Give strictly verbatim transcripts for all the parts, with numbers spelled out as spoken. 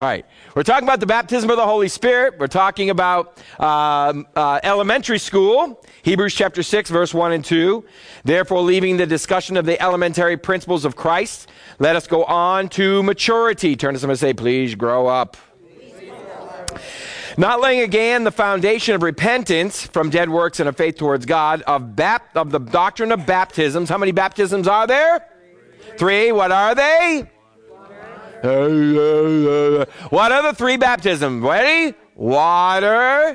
All right, we're talking about the baptism of the Holy Spirit. We're talking about um, uh, elementary school, Hebrews chapter six, verse one and two. Therefore, leaving the discussion of the elementary principles of Christ, let us go on to maturity. Turn to someone and say, please grow up. Not laying again the foundation of repentance from dead works and of faith towards God, of, bap- of the doctrine of baptisms. How many baptisms are there? Three. Three. What are they? What are the three baptisms? Ready? Water.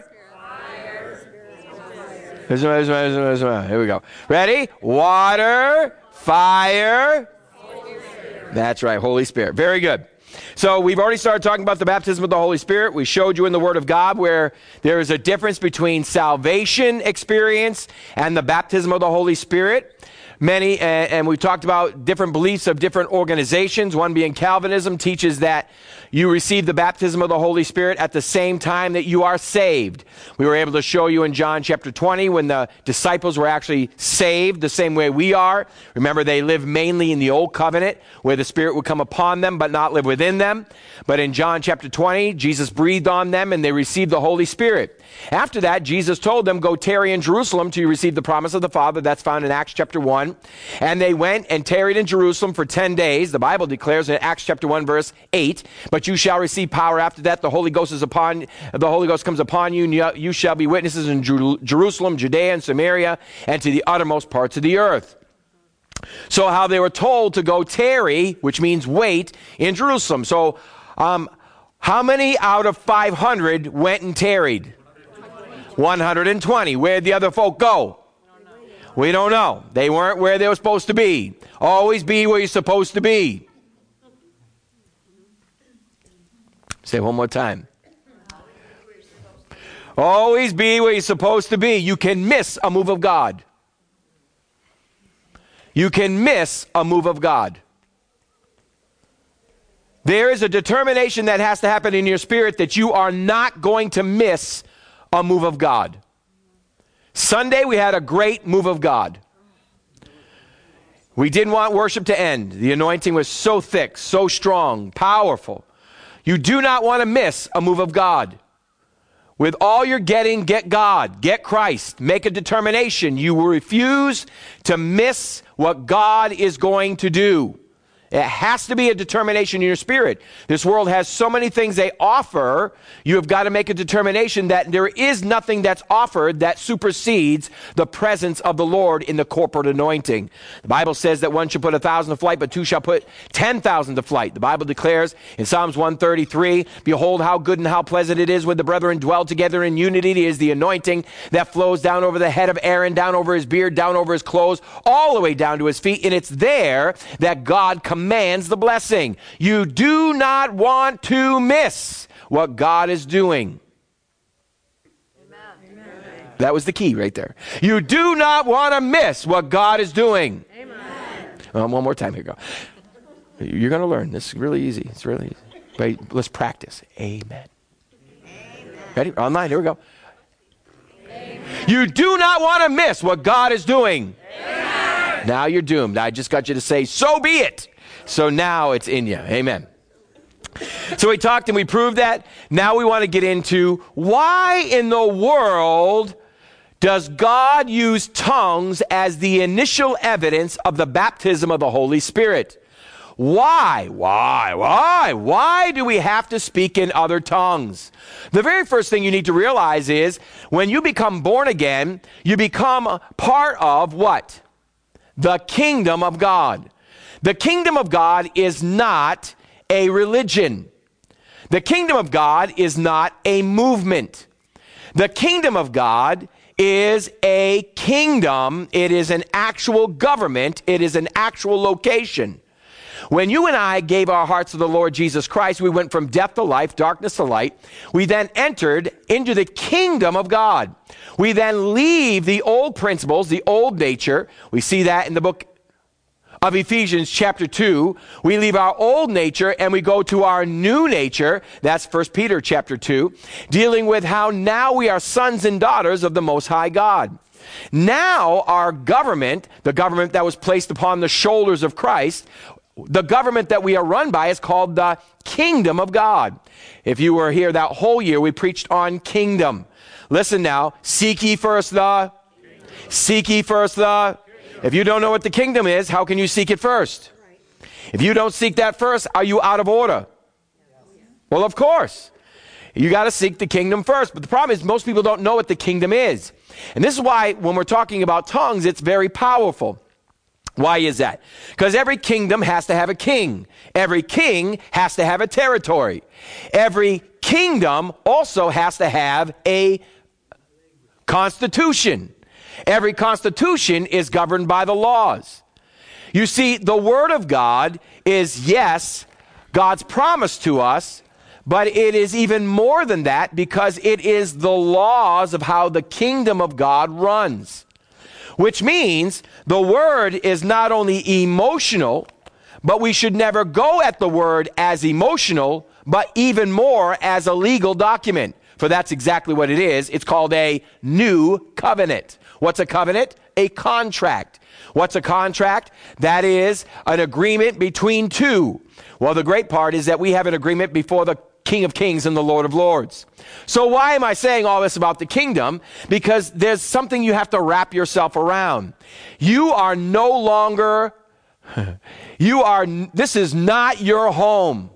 Here we go. Ready? Water, fire. That's right, Holy Spirit. Very good. So we've already started talking about the baptism of the Holy Spirit. We showed you in the Word of God where there is a difference between salvation experience and the baptism of the Holy Spirit. Many, and, and we talked about different beliefs of different organizations. One being Calvinism teaches that you receive the baptism of the Holy Spirit at the same time that you are saved. We were able to show you in John chapter twenty when the disciples were actually saved the same way we are. Remember, they lived mainly in the old covenant where the Spirit would come upon them but not live within them. But in John chapter twenty, Jesus breathed on them and they received the Holy Spirit. After that, Jesus told them, go tarry in Jerusalem till you receive the promise of the Father. That's found in Acts chapter one. And they went and tarried in Jerusalem for ten days. The Bible declares in Acts chapter one, verse eight, but you shall receive power after that. The Holy Ghost is upon, the Holy Ghost comes upon you, and you, you shall be witnesses in Jer- Jerusalem, Judea, and Samaria, and to the uttermost parts of the earth. So how they were told to go tarry, which means wait, in Jerusalem. So um, how many out of five hundred went and tarried? one hundred twenty. Where'd the other folk go? We don't know. They weren't where they were supposed to be. Always be where you're supposed to be. Say it one more time. Always be where you're supposed to be. You can miss a move of God. You can miss a move of God. There is a determination that has to happen in your spirit that you are not going to miss a move of God. Sunday, we had a great move of God. We didn't want worship to end. The anointing was so thick, so strong, powerful. You do not want to miss a move of God. With all you're getting, get God, get Christ. Make a determination. You will refuse to miss what God is going to do. It has to be a determination in your spirit. This world has so many things they offer. You have got to make a determination that there is nothing that's offered that supersedes the presence of the Lord in the corporate anointing. The Bible says that one should put a thousand to flight, but two shall put ten thousand to flight. The Bible declares in Psalms one thirty-three, behold how good and how pleasant it is when the brethren dwell together in unity. It is the anointing that flows down over the head of Aaron, down over his beard, down over his clothes, all the way down to his feet. And it's there that God comes commands the blessing. You do not want to miss what God is doing. Amen. That was the key right there. You do not want to miss what God is doing. Amen. Um, one more time. Here you go. You're going to learn. This is really easy. It's really easy. But let's practice. Amen. Amen. Ready? Online. Here we go. Amen. You do not want to miss what God is doing. Amen. Now you're doomed. I just got you to say, so be it. So now it's in you. Amen. So we talked and we proved that. Now we want to get into why in the world does God use tongues as the initial evidence of the baptism of the Holy Spirit? Why? Why? Why? Why do we have to speak in other tongues? The very first thing you need to realize is when you become born again, you become part of what? The kingdom of God. The kingdom of God is not a religion. The kingdom of God is not a movement. The kingdom of God is a kingdom. It is an actual government. It is an actual location. When you and I gave our hearts to the Lord Jesus Christ, we went from death to life, darkness to light. We then entered into the kingdom of God. We then leave the old principles, the old nature. We see that in the book of Ephesians chapter two. We leave our old nature and we go to our new nature. That's First Peter chapter two, dealing with how now we are sons and daughters of the Most High God. Now our government, the government that was placed upon the shoulders of Christ, The government that we are run by is called the kingdom of God. If you were here that whole year, we preached on kingdom. Listen now, seek ye first the, kingdom. seek ye first the, kingdom. If you don't know what the kingdom is, how can you seek it first? Right. If you don't seek that first, are you out of order? Yes. Well, of course. You got to seek the kingdom first. But the problem is most people don't know what the kingdom is. And this is why when we're talking about tongues, it's very powerful. Why is that? Because every kingdom has to have a king. Every king has to have a territory. Every kingdom also has to have a constitution. Every constitution is governed by the laws. You see, the Word of God is, yes, God's promise to us, but it is even more than that because it is the laws of how the kingdom of God runs. Which means the Word is not only emotional, but we should never go at the Word as emotional, but even more as a legal document. For that's exactly what it is. It's called a new covenant. What's a covenant? A contract. What's a contract? That is an agreement between two. Well, the great part is that we have an agreement before the King of Kings and the Lord of Lords. So why am I saying all this about the kingdom? Because there's something you have to wrap yourself around. You are no longer, you are, this is not your home.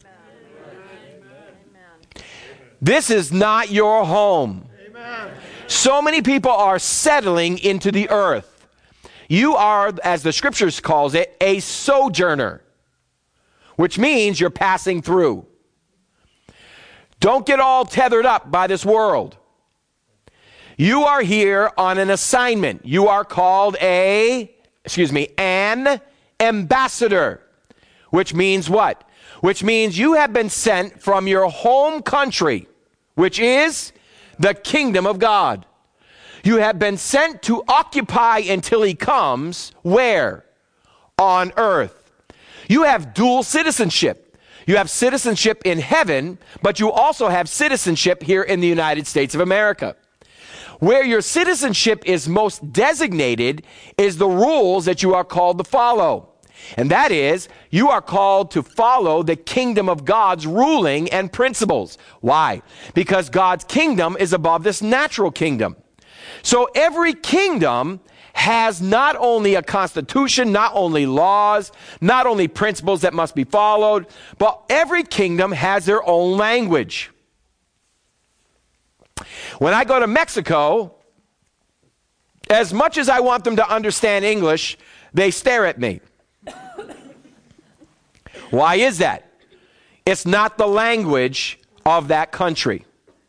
Amen. This is not your home. Amen. So many people are settling into the earth. You are, as the scriptures calls it, a sojourner, which means you're passing through. Don't get all tethered up by this world. You are here on an assignment. You are called a, excuse me, an ambassador, which means what? Which means you have been sent from your home country, which is the kingdom of God. You have been sent to occupy until he comes, where? On earth. You have dual citizenship. You have citizenship in heaven, but you also have citizenship here in the United States of America. Where your citizenship is most designated is the rules that you are called to follow. And that is, you are called to follow the kingdom of God's ruling and principles. Why? Because God's kingdom is above this natural kingdom. So every kingdom has not only a constitution, not only laws, not only principles that must be followed, but every kingdom has their own language. When I go to Mexico, as much as I want them to understand English, they stare at me. Why is that? It's not the language of that country.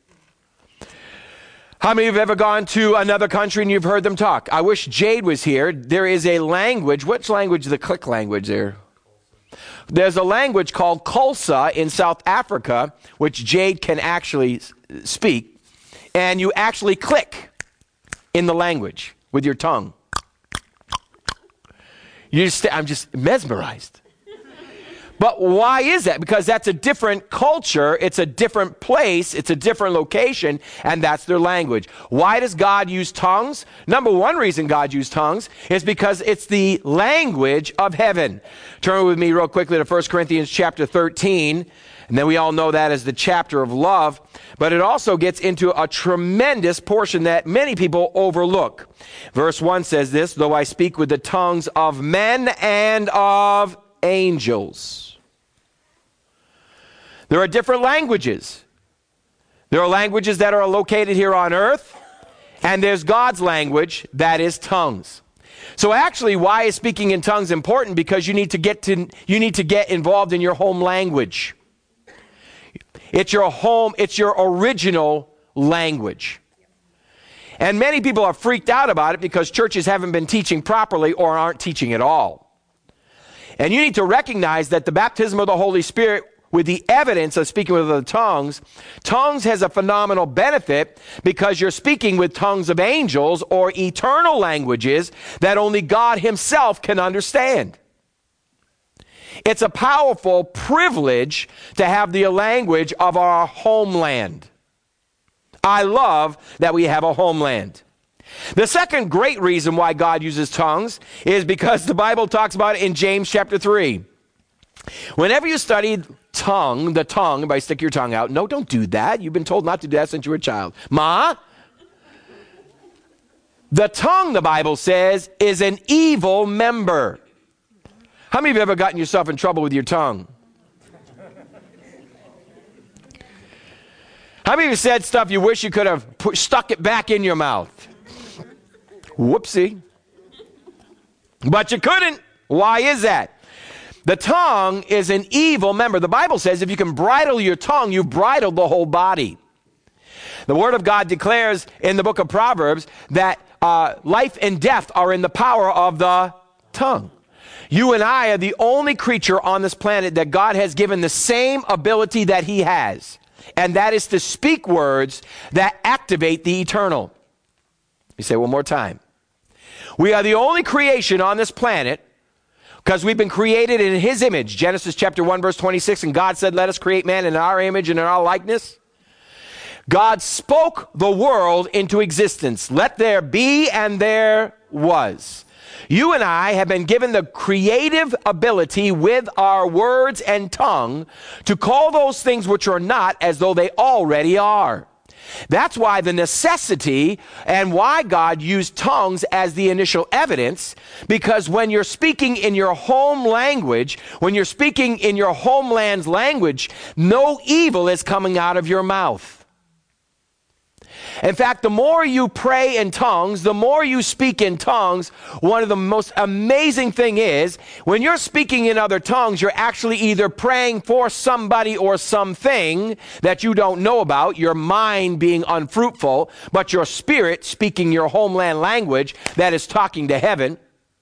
How many of you have ever gone to another country and you've heard them talk? I wish Jade was here. There is a language. Which language is the click language there? There's a language called Xhosa in South Africa, which Jade can actually speak. And you actually click in the language with your tongue. You just, I'm just mesmerized. But why is that? Because that's a different culture, it's a different place, it's a different location, and that's their language. Why does God use tongues? Number one reason God used tongues is because it's the language of heaven. Turn with me real quickly to First Corinthians chapter thirteen, and then we all know that as the chapter of love, but it also gets into a tremendous portion that many people overlook. Verse one says this, though I speak with the tongues of men and of angels. There are different languages. There are languages that are located here on earth, and there's God's language, that is tongues. So actually, why is speaking in tongues important? Because you need to get to you need to get involved in your home language. It's your home, it's your original language. And many people are freaked out about it because churches haven't been teaching properly or aren't teaching at all. And you need to recognize that the baptism of the Holy Spirit with the evidence of speaking with other tongues, tongues has a phenomenal benefit because you're speaking with tongues of angels or eternal languages that only God himself can understand. It's a powerful privilege to have the language of our homeland. I love that we have a homeland. The second great reason why God uses tongues is because the Bible talks about it in James chapter three. Whenever you study tongue, the tongue, everybody stick your tongue out. No, don't do that. You've been told not to do that since you were a child. Ma? The tongue, the Bible says, is an evil member. How many of you have ever gotten yourself in trouble with your tongue? How many of you said stuff you wish you could have put, stuck it back in your mouth? Whoopsie. But you couldn't. Why is that? The tongue is an evil member. The Bible says if you can bridle your tongue, you've bridled the whole body. The Word of God declares in the book of Proverbs that uh, life and death are in the power of the tongue. You and I are the only creature on this planet that God has given the same ability that He has, and that is to speak words that activate the eternal. You say one more time. We are the only creation on this planet because we've been created in His image. Genesis chapter one, verse twenty-six, and God said, let us create man in our image and in our likeness. God spoke the world into existence. Let there be, and there was. You and I have been given the creative ability with our words and tongue to call those things which are not as though they already are. That's why the necessity and why God used tongues as the initial evidence, because when you're speaking in your home language, when you're speaking in your homeland's language, no evil is coming out of your mouth. In fact, the more you pray in tongues, the more you speak in tongues, one of the most amazing thing is, when you're speaking in other tongues, you're actually either praying for somebody or something that you don't know about, your mind being unfruitful, but your spirit speaking your homeland language that is talking to heaven.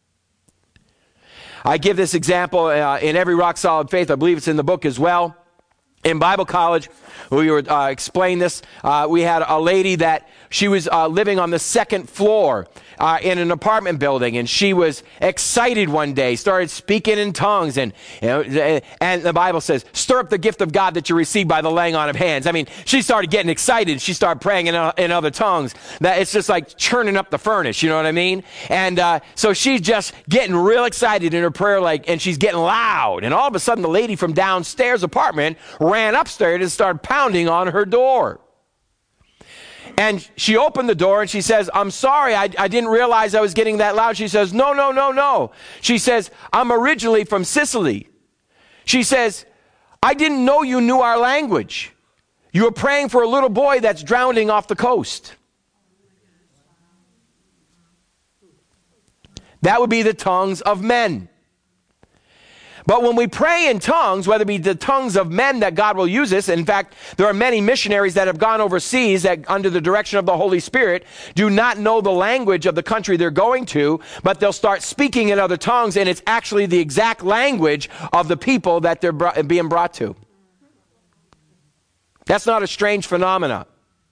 I give this example uh, in Every Rock Solid Faith. I believe it's in the book as well. In Bible college, we were uh, explaining this. Uh, we had a lady that she was uh, living on the second floor uh, in an apartment building, and she was excited one day, started speaking in tongues, and you know, and the Bible says, "Stir up the gift of God that you receive by the laying on of hands." I mean, she started getting excited. She started praying in, uh, in other tongues. That it's just like churning up the furnace. You know what I mean? And uh, so she's just getting real excited in her prayer, like, and she's getting loud. And all of a sudden, the lady from downstairs apartment ran upstairs and started pounding on her door. And she opened the door and she says, "I'm sorry, I, I didn't realize I was getting that loud." She says, no, no, no, no. She says, "I'm originally from Sicily." She says, "I didn't know you knew our language. You were praying for a little boy that's drowning off the coast." That would be the tongues of men. But when we pray in tongues, whether it be the tongues of men that God will use us, in fact, there are many missionaries that have gone overseas that under the direction of the Holy Spirit do not know the language of the country they're going to, but they'll start speaking in other tongues, and it's actually the exact language of the people that they're br- being brought to. That's not a strange phenomena.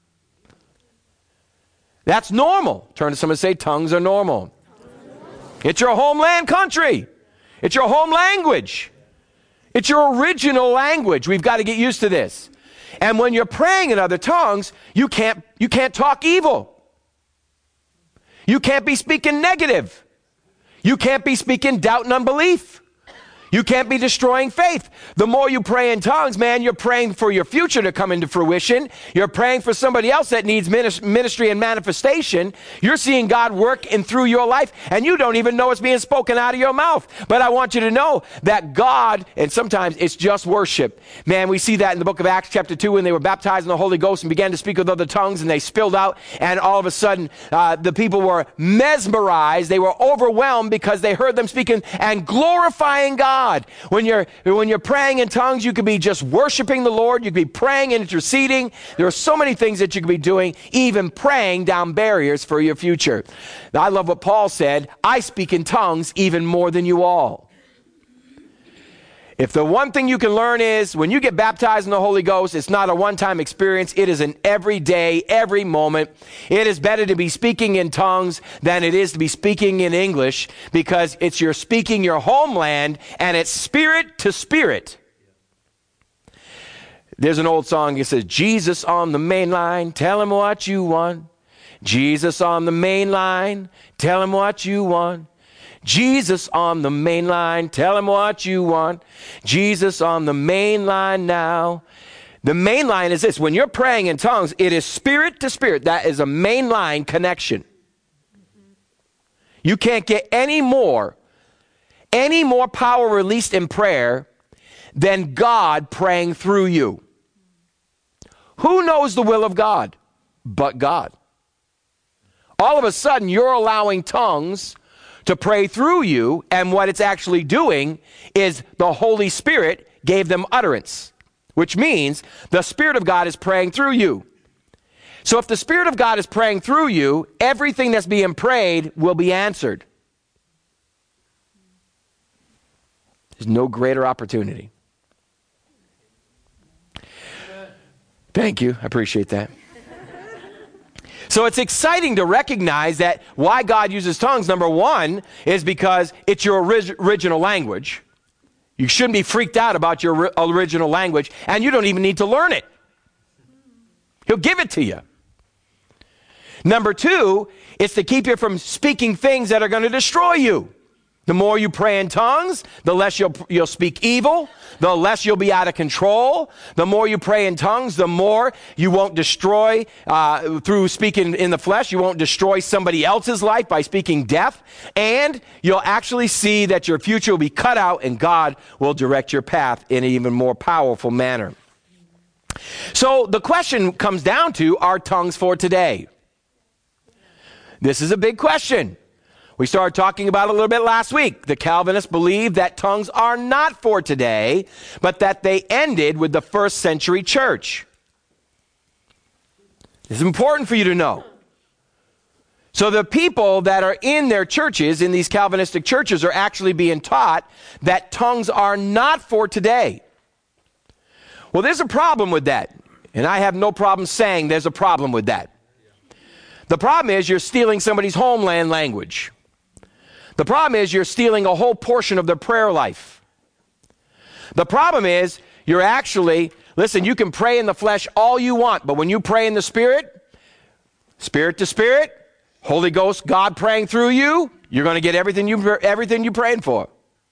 That's normal. Turn to someone and say, tongues are normal. It's your homeland country. It's your home language. It's your original language. We've got to get used to this. And when you're praying in other tongues, you can't, you can't talk evil. You can't be speaking negative. You can't be speaking doubt and unbelief. You can't be destroying faith. The more you pray in tongues, man, you're praying for your future to come into fruition. You're praying for somebody else that needs ministry and manifestation. You're seeing God work in through your life, and you don't even know it's being spoken out of your mouth. But I want you to know that God, and sometimes it's just worship. Man, we see that in the book of Acts chapter two when they were baptized in the Holy Ghost and began to speak with other tongues, and they spilled out, and all of a sudden uh, the people were mesmerized. They were overwhelmed because they heard them speaking and glorifying God. When you're, when you're praying in tongues, you could be just worshiping the Lord. You could be praying and interceding. There are so many things that you could be doing, even praying down barriers for your future. Now, I love what Paul said. I speak in tongues even more than you all. If the one thing you can learn is when you get baptized in the Holy Ghost, it's not a one-time experience. It is an everyday, every moment. It is better to be speaking in tongues than it is to be speaking in English, because it's you're speaking your homeland and it's spirit to spirit. There's an old song that says, "Jesus on the main line, tell him what you want. Jesus on the main line, tell him what you want. Jesus on the main line. Tell him what you want. Jesus on the main line now. The main line is this. When you're praying in tongues, it is spirit to spirit. That is a main line connection. You can't get any more, any more power released in prayer than God praying through you. Who knows the will of God but God? All of a sudden, you're allowing tongues to pray through you, and what it's actually doing is the Holy Spirit gave them utterance, which means the Spirit of God is praying through you. So if the Spirit of God is praying through you, everything that's being prayed will be answered. There's no greater opportunity. Thank you. I appreciate that. So it's exciting to recognize that why God uses tongues, number one, is because it's your orig- original language. You shouldn't be freaked out about your ri- original language, and you don't even need to learn it. He'll give it to you. Number two, it's to keep you from speaking things that are going to destroy you. The more you pray in tongues, the less you'll, you'll speak evil, the less you'll be out of control. The more you pray in tongues, the more you won't destroy, uh, through speaking in the flesh, you won't destroy somebody else's life by speaking death. And you'll actually see that your future will be cut out and God will direct your path in an even more powerful manner. So the question comes down to, are tongues for today? This is a big question. We started talking about it a little bit last week. The Calvinists believe that tongues are not for today, but that they ended with the first century church. This is important for you to know. So the people that are in their churches, in these Calvinistic churches, are actually being taught that tongues are not for today. Well, there's a problem with that, and I have no problem saying there's a problem with that. The problem is you're stealing somebody's homeland language. The problem is you're stealing a whole portion of their prayer life. The problem is you're actually, listen, you can pray in the flesh all you want, but when you pray in the Spirit, spirit to spirit, Holy Ghost, God praying through you, you're going to get everything, you, everything you're praying for.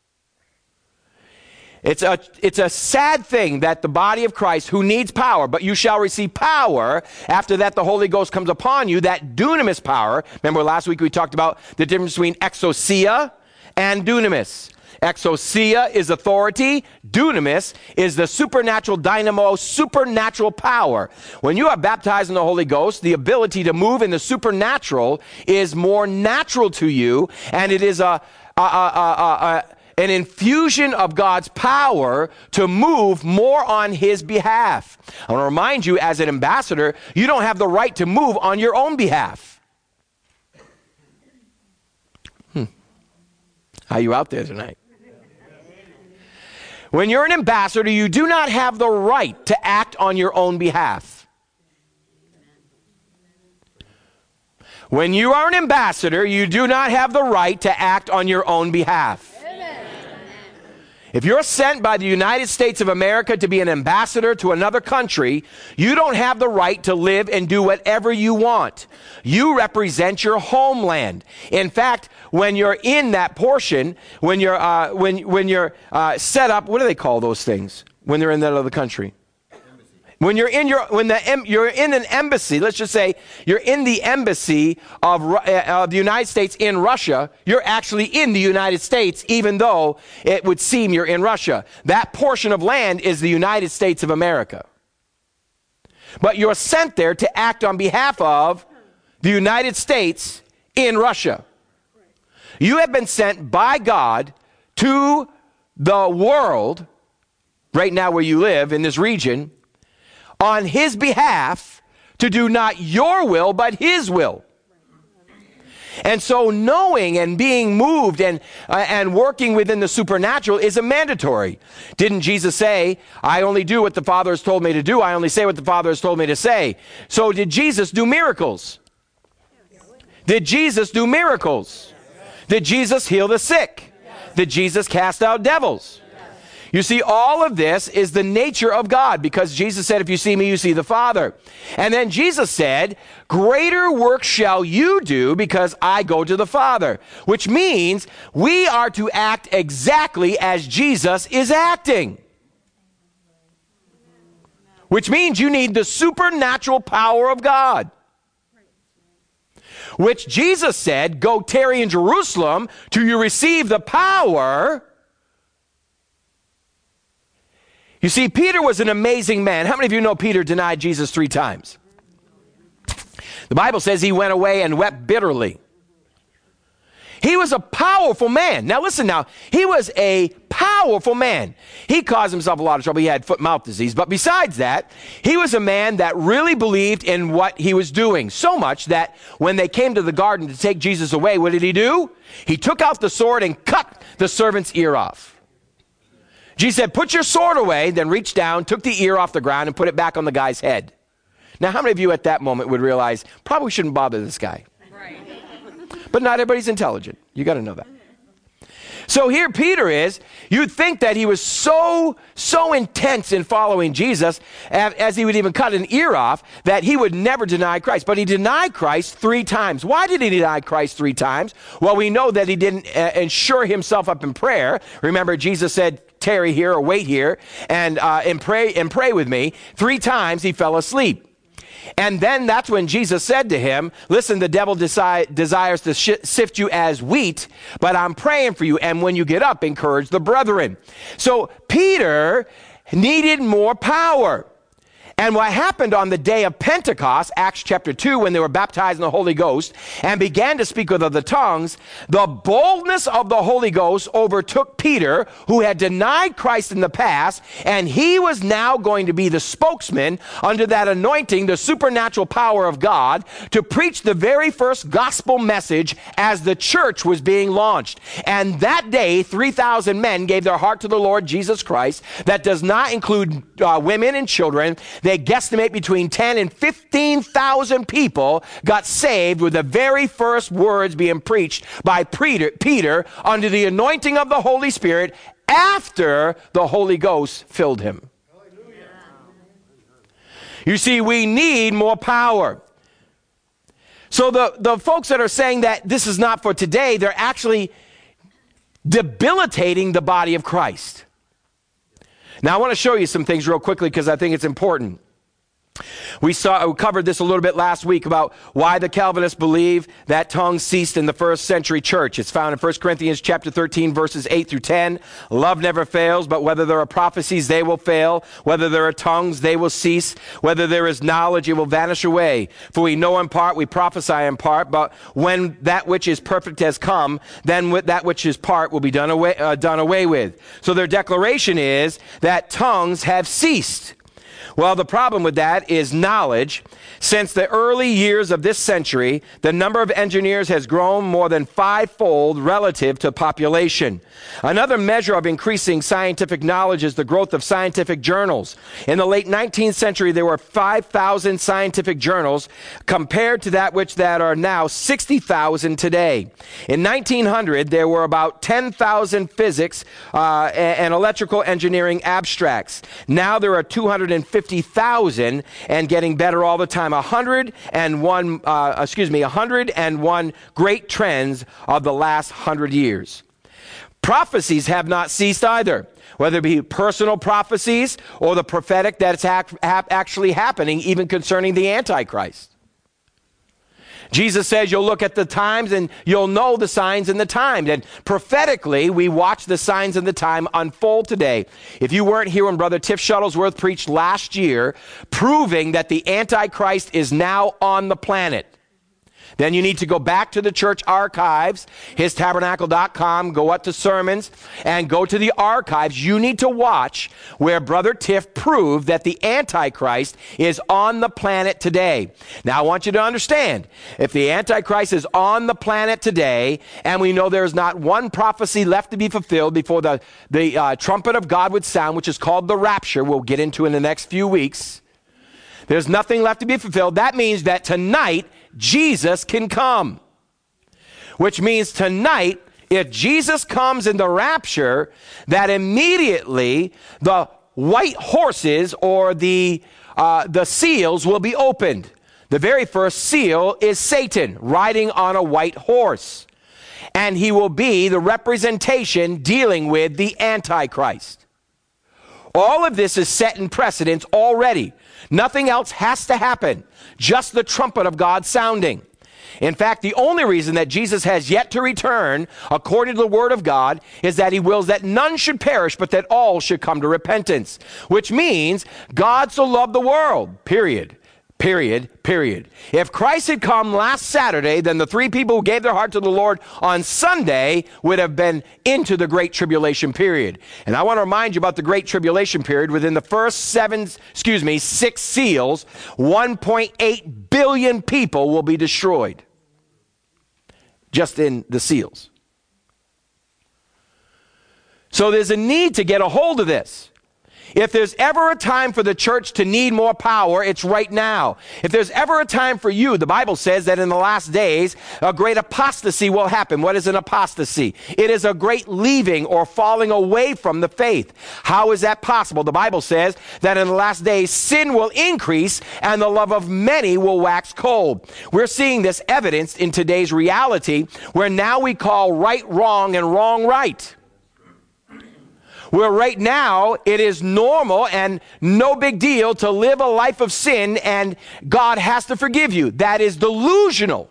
It's a, it's a sad thing that the body of Christ, who needs power, but you shall receive power after that the Holy Ghost comes upon you, that dunamis power. Remember last week we talked about the difference between exousia and dunamis. Exousia is authority. Dunamis is the supernatural dynamo, supernatural power. When you are baptized in the Holy Ghost, the ability to move in the supernatural is more natural to you, and it is a, a, a, a, a an infusion of God's power to move more on his behalf. I want to remind you, as an ambassador, you don't have the right to move on your own behalf. Hmm. Are you out there tonight? When you're an ambassador, you do not have the right to act on your own behalf. When you are an ambassador, you do not have the right to act on your own behalf. If you're sent by the United States of America to be an ambassador to another country, you don't have the right to live and do whatever you want. You represent your homeland. In fact, when you're in that portion, when you're uh, when when you're uh, set up, what do they call those things when they're in that other country? When you're in your when the you're in an embassy, let's just say you're in the embassy of, uh, of the United States in Russia, you're actually in the United States, even though it would seem you're in Russia. That portion of land is the United States of America. But you're sent there to act on behalf of the United States in Russia. You have been sent by God to the world, right now where you live in this region, on his behalf, to do not your will, but his will. And so knowing and being moved and uh, and working within the supernatural is a mandatory. Didn't Jesus say, I only do what the Father has told me to do. I only say what the Father has told me to say. So did Jesus do miracles? Did Jesus do miracles? Did Jesus heal the sick? Did Jesus cast out devils? You see, all of this is the nature of God, because Jesus said, if you see me, you see the Father. And then Jesus said, greater work shall you do because I go to the Father, which means we are to act exactly as Jesus is acting. Which means you need the supernatural power of God. Which Jesus said, go tarry in Jerusalem till you receive the power. You see, Peter was an amazing man. How many of you know Peter denied Jesus three times? The Bible says he went away and wept bitterly. He was a powerful man. Now listen now, he was a powerful man. He caused himself a lot of trouble. He had foot-mouth disease. But besides that, he was a man that really believed in what he was doing. So much that when they came to the garden to take Jesus away, what did he do? He took out the sword and cut the servant's ear off. Jesus said, put your sword away, then reached down, took the ear off the ground, and put it back on the guy's head. Now, how many of you at that moment would realize, probably shouldn't bother this guy? Right. But not everybody's intelligent. You got to know that. So here Peter is. You'd think that he was so, so intense in following Jesus, as he would even cut an ear off, that he would never deny Christ. But he denied Christ three times. Why did he deny Christ three times? Well, we know that he didn't uh, ensure himself up in prayer. Remember, Jesus said, tarry here or wait here and, uh, and pray and pray with me. Three times he fell asleep. And then that's when Jesus said to him, listen, the devil desi- desires to sh- sift you as wheat, but I'm praying for you. And when you get up, encourage the brethren. So Peter needed more power. And what happened on the day of Pentecost, Acts chapter two, when they were baptized in the Holy Ghost and began to speak with other tongues, the boldness of the Holy Ghost overtook Peter, who had denied Christ in the past, and he was now going to be the spokesman under that anointing, the supernatural power of God, to preach the very first gospel message as the church was being launched. And that day, three thousand men gave their heart to the Lord Jesus Christ. That does not include uh, women and children. They guesstimate between ten and fifteen thousand people got saved with the very first words being preached by Peter, Peter under the anointing of the Holy Spirit after the Holy Ghost filled him. Hallelujah. You see, we need more power. So the, the folks that are saying that this is not for today, they're actually debilitating the body of Christ. Now, I want to show you some things real quickly because I think it's important. We saw, we covered this a little bit last week about why the Calvinists believe that tongues ceased in the first century church. It's found in First Corinthians chapter thirteen, verses eight through ten. Love never fails, but whether there are prophecies, they will fail. Whether there are tongues, they will cease. Whether there is knowledge, it will vanish away. For we know in part, we prophesy in part, but when that which is perfect has come, then with that which is part will be done away, uh, done away with. So their declaration is that tongues have ceased. Well, the problem with that is knowledge. Since the early years of this century, the number of engineers has grown more than fivefold relative to population. Another measure of increasing scientific knowledge is the growth of scientific journals. In the late nineteenth century, there were five thousand scientific journals compared to that which that are now sixty thousand today. In nineteen hundred, there were about ten thousand physics uh, and electrical engineering abstracts. Now there are two hundred fifty thousand and getting better all the time. one hundred one, uh, excuse me, one hundred one great trends of the last hundred years. Prophecies have not ceased either, whether it be personal prophecies or the prophetic that's act, actually happening, even concerning the Antichrist. Jesus says you'll look at the times and you'll know the signs and the times. And prophetically, we watch the signs and the time unfold today. If you weren't here when Brother Tiff Shuttlesworth preached last year, proving that the Antichrist is now on the planet, then you need to go back to the church archives, his tabernacle dot com, go up to sermons, and go to the archives. You need to watch where Brother Tiff proved that the Antichrist is on the planet today. Now, I want you to understand, if the Antichrist is on the planet today, and we know there's not one prophecy left to be fulfilled before the, the uh, trumpet of God would sound, which is called the rapture, we'll get into in the next few weeks. There's nothing left to be fulfilled. That means that tonight, Jesus can come, which means tonight if Jesus comes in the rapture, that immediately the white horses or the, uh, the seals will be opened. The very first seal is Satan riding on a white horse. And he will be the representation dealing with the Antichrist. All of this is set in precedence already. Nothing else has to happen. Just the trumpet of God sounding. In fact, the only reason that Jesus has yet to return, according to the word of God, is that he wills that none should perish, but that all should come to repentance. Which means God so loved the world, period. Period, period. If Christ had come last Saturday, then the three people who gave their heart to the Lord on Sunday would have been into the Great Tribulation period. And I want to remind you about the Great Tribulation period. Within the first seven, excuse me, six seals, one point eight billion people will be destroyed. Just in the seals. So there's a need to get a hold of this. If there's ever a time for the church to need more power, it's right now. If there's ever a time for you, the Bible says that in the last days, a great apostasy will happen. What is an apostasy? It is a great leaving or falling away from the faith. How is that possible? The Bible says that in the last days, sin will increase and the love of many will wax cold. We're seeing this evidenced in today's reality, where now we call right wrong and wrong right. Where right now it is normal and no big deal to live a life of sin and God has to forgive you. That is delusional.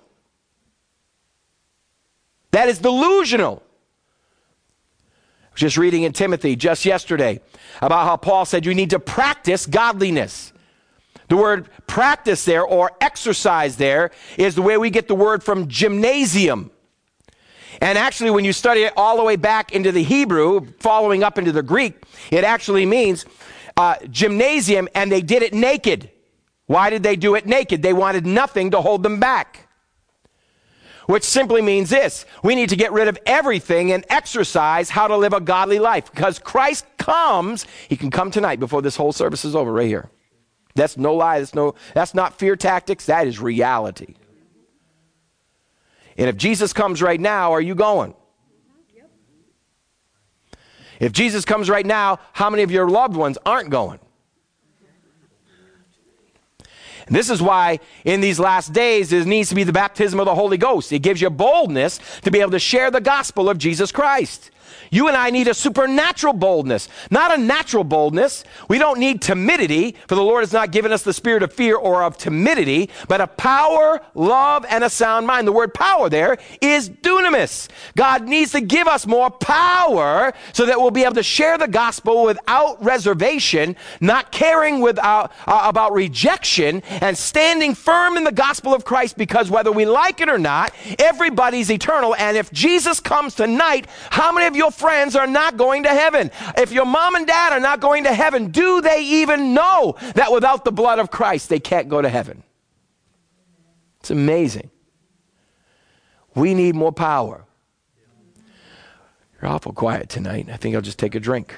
That is delusional. I was just reading in Timothy just yesterday about how Paul said you need to practice godliness. The word practice there, or exercise there, is the way we get the word from gymnasium. And actually, when you study it all the way back into the Hebrew, following up into the Greek, it actually means uh, gymnasium, and they did it naked. Why did they do it naked? They wanted nothing to hold them back. Which simply means this: we need to get rid of everything and exercise how to live a godly life. Because Christ comes, he can come tonight before this whole service is over, right here. That's no lie, that's, no, that's not fear tactics, that is reality. And if Jesus comes right now, are you going? Yep. If Jesus comes right now, how many of your loved ones aren't going? And this is why in these last days there needs to be the baptism of the Holy Ghost. It gives you boldness to be able to share the gospel of Jesus Christ. You and I need a supernatural boldness, not a natural boldness. We don't need timidity, for the Lord has not given us the spirit of fear or of timidity, but of power, love, and a sound mind. The word power there is dunamis. God needs to give us more power so that we'll be able to share the gospel without reservation, not caring without, uh, about rejection, and standing firm in the gospel of Christ, because whether we like it or not, everybody's eternal. And if Jesus comes tonight, how many of your friends are not going to heaven? If your mom and dad are not going to heaven, do they even know that without the blood of Christ they can't go to heaven? It's amazing. We need more power. You're awful quiet tonight. I think I'll just take a drink.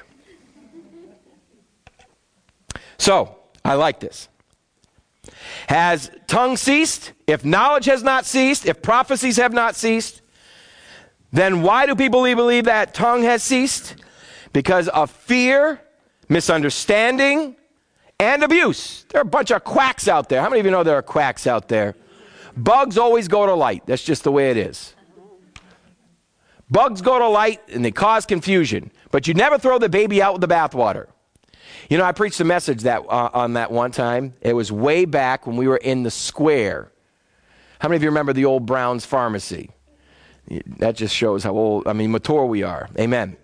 So, I like this. Has tongue ceased? If knowledge has not ceased, if prophecies have not ceased, then why do people believe that tongue has ceased? Because of fear, misunderstanding, and abuse. There are a bunch of quacks out there. How many of you know there are quacks out there? Bugs always go to light. That's just the way it is. Bugs go to light and they cause confusion. But you never throw the baby out with the bathwater. You know, I preached a message that uh, on that one time. It was way back when we were in the square. How many of you remember the old Brown's Pharmacy? That just shows how old, I mean, mature we are. Amen.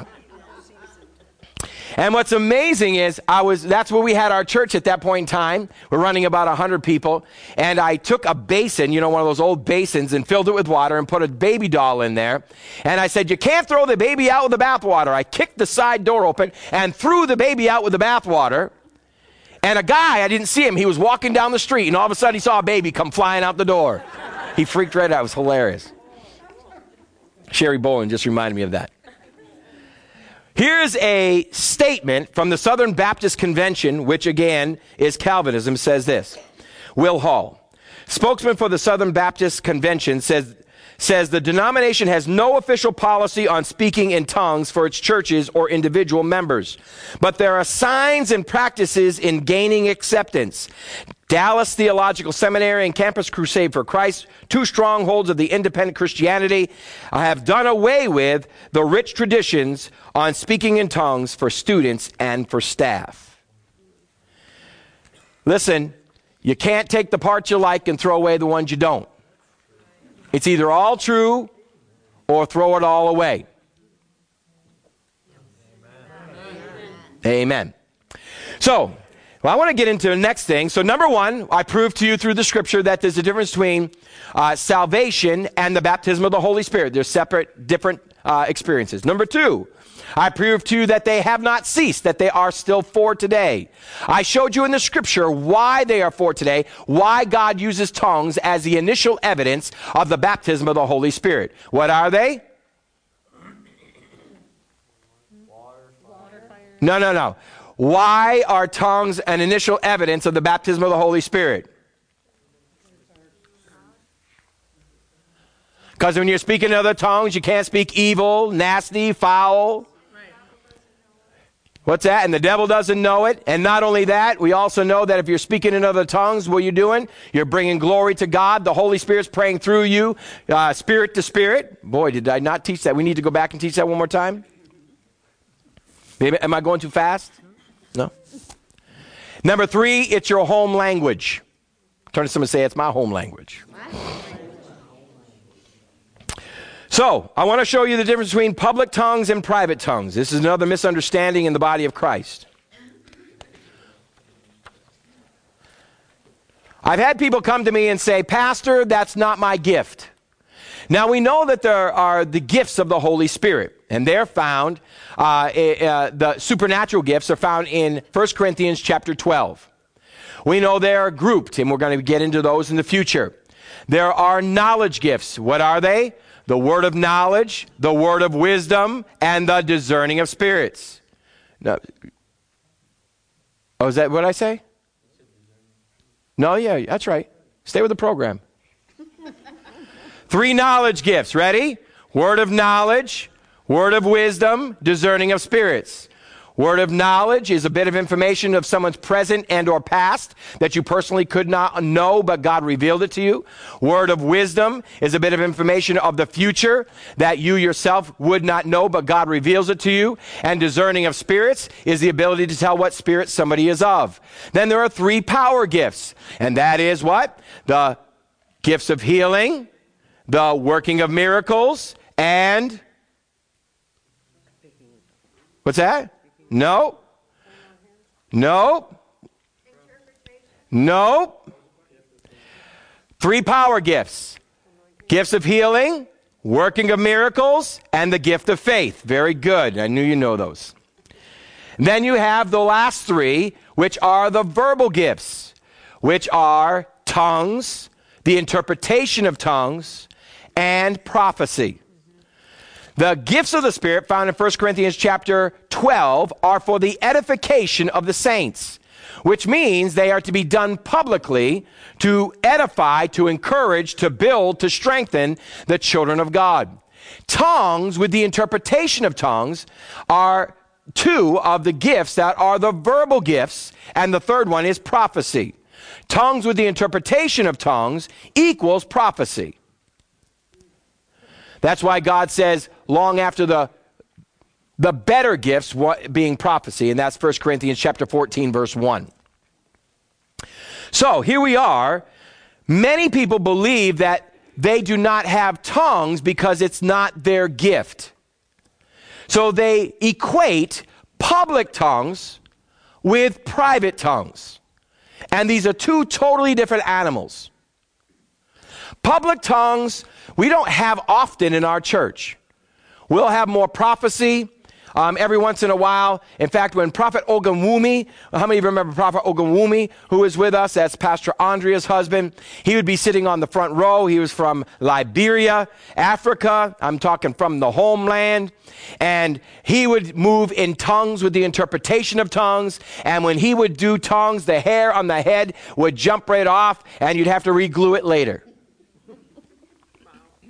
And what's amazing is I was, that's where we had our church at that point in time. We're running about one hundred people. And I took a basin, you know, one of those old basins, and filled it with water and put a baby doll in there. And I said, you can't throw the baby out with the bathwater. I kicked the side door open and threw the baby out with the bathwater. And a guy, I didn't see him, he was walking down the street, and all of a sudden he saw a baby come flying out the door. He freaked right out. It was hilarious. Sherry Bowen just reminded me of that. Here's a statement from the Southern Baptist Convention, which again is Calvinism, says this. Will Hall, spokesman for the Southern Baptist Convention, says, says the denomination has no official policy on speaking in tongues for its churches or individual members, but there are signs and practices in gaining acceptance. Dallas Theological Seminary and Campus Crusade for Christ, two strongholds of the independent Christianity, have done away with the rich traditions on speaking in tongues for students and for staff. Listen, you can't take the parts you like and throw away the ones you don't. It's either all true or throw it all away. Amen. Amen. So, well, I want to get into the next thing. So number one, I proved to you through the scripture that there's a difference between uh, salvation and the baptism of the Holy Spirit. They're separate, different uh, experiences. Number two, I proved to you that they have not ceased, that they are still for today. I showed you in the scripture why they are for today, why God uses tongues as the initial evidence of the baptism of the Holy Spirit. What are they? No, no, no. Why are tongues an initial evidence of the baptism of the Holy Spirit? Because when you're speaking in other tongues, you can't speak evil, nasty, foul. What's that? And the devil doesn't know it. And not only that, we also know that if you're speaking in other tongues, what are you doing? You're bringing glory to God. The Holy Spirit's praying through you, uh, spirit to spirit. Boy, did I not teach that. We need to go back and teach that one more time. Maybe, am I going too fast? No. Number three, it's your home language. Turn to someone and say, it's my home language. So, I want to show you the difference between public tongues and private tongues. This is another misunderstanding in the body of Christ. I've had people come to me and say, Pastor, that's not my gift. Now, we know that there are the gifts of the Holy Spirit, and they're found, uh, uh, the supernatural gifts are found in First Corinthians chapter twelve. We know they're grouped, and we're going to get into those in the future. There are knowledge gifts. What are they? The word of knowledge, the word of wisdom, and the discerning of spirits. No. Oh, is that what I say? No, yeah, that's right. Stay with the program. Three knowledge gifts. Ready? Word of knowledge, word of wisdom, discerning of spirits. Word of knowledge is a bit of information of someone's present and or past that you personally could not know, but God revealed it to you. Word of wisdom is a bit of information of the future that you yourself would not know, but God reveals it to you. And discerning of spirits is the ability to tell what spirit somebody is of. Then there are three power gifts, and that is what? The gifts of healing, the working of miracles, and what's that? No. No. No. Three power gifts. Gifts of healing, working of miracles, and the gift of faith. Very good. I knew you know those. Then you have the last three, which are the verbal gifts, which are tongues, the interpretation of tongues, and prophecy. The gifts of the Spirit found in First Corinthians chapter twelve are for the edification of the saints, which means they are to be done publicly to edify, to encourage, to build, to strengthen the children of God. Tongues, with the interpretation of tongues, are two of the gifts that are the verbal gifts, and the third one is prophecy. Tongues with the interpretation of tongues equals prophecy. That's why God says, long after the the better gifts being prophecy, and that's First Corinthians chapter fourteen, verse one. So here we are. Many people believe that they do not have tongues because it's not their gift. So they equate public tongues with private tongues. And these are two totally different animals. Public tongues, we don't have often in our church. We'll have more prophecy um, every once in a while. In fact, when Prophet Ogunwumi, how many of you remember Prophet Ogunwumi, who is with us? That's Pastor Andrea's husband. He would be sitting on the front row. He was from Liberia, Africa. I'm talking from the homeland. And he would move in tongues with the interpretation of tongues. And when he would do tongues, the hair on the head would jump right off, and you'd have to re-glue it later.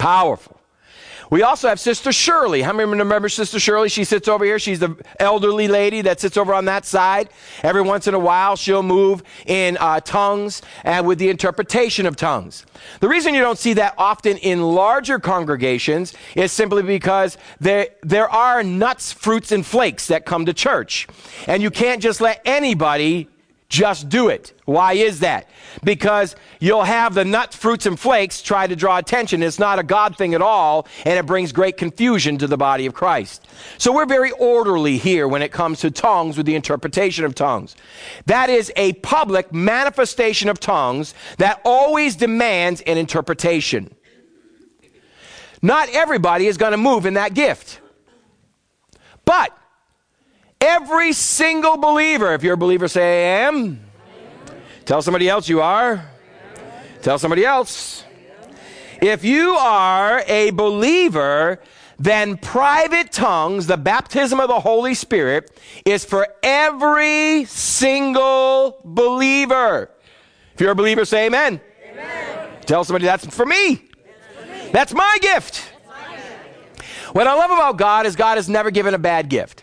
Powerful. We also have Sister Shirley. How many remember Sister Shirley? She sits over here. She's the elderly lady that sits over on that side. Every once in a while, she'll move in uh, tongues and with the interpretation of tongues. The reason you don't see that often in larger congregations is simply because there, there are nuts, fruits, and flakes that come to church. And you can't just let anybody just do it. Why is that? Because you'll have the nuts, fruits, and flakes try to draw attention. It's not a God thing at all, and it brings great confusion to the body of Christ. So we're very orderly here when it comes to tongues with the interpretation of tongues. That is a public manifestation of tongues that always demands an interpretation. Not everybody is going to move in that gift. But every single believer, if you're a believer, say, I am. Amen. Tell somebody else you are. Amen. Tell somebody else. Amen. If you are a believer, then private tongues, the baptism of the Holy Spirit, is for every single believer. If you're a believer, say amen. Amen. Tell somebody that's for me. That's, for me. That's my gift. That's my gift. What I love about God is God has never given a bad gift.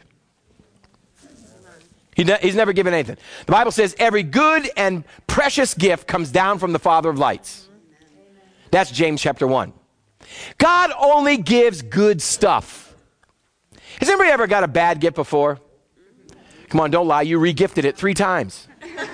He ne- he's never given anything. The Bible says every good and precious gift comes down from the Father of lights. That's James chapter one. God only gives good stuff. Has anybody ever got a bad gift before? Come on, don't lie. You re-gifted it three times.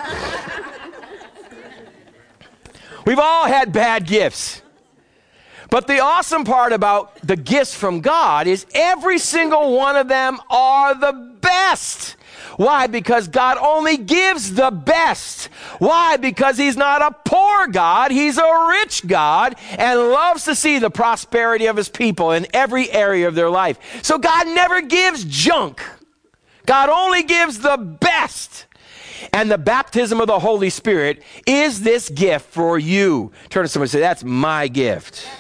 We've all had bad gifts. But the awesome part about the gifts from God is every single one of them are the best. Why? Because God only gives the best. Why? Because he's not a poor God. He's a rich God and loves to see the prosperity of his people in every area of their life. So God never gives junk. God only gives the best. And the baptism of the Holy Spirit is this gift for you. Turn to somebody and say, that's my gift.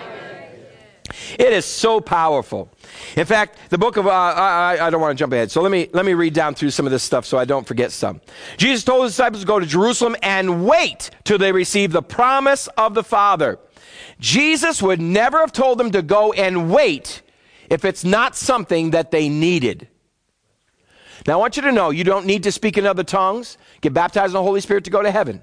It is so powerful. In fact, the book of, uh, I, I don't want to jump ahead, so let me let me read down through some of this stuff so I don't forget some. Jesus told his disciples to go to Jerusalem and wait till they receive the promise of the Father. Jesus would never have told them to go and wait if it's not something that they needed. Now, I want you to know, you don't need to speak in other tongues, get baptized in the Holy Spirit to go to heaven.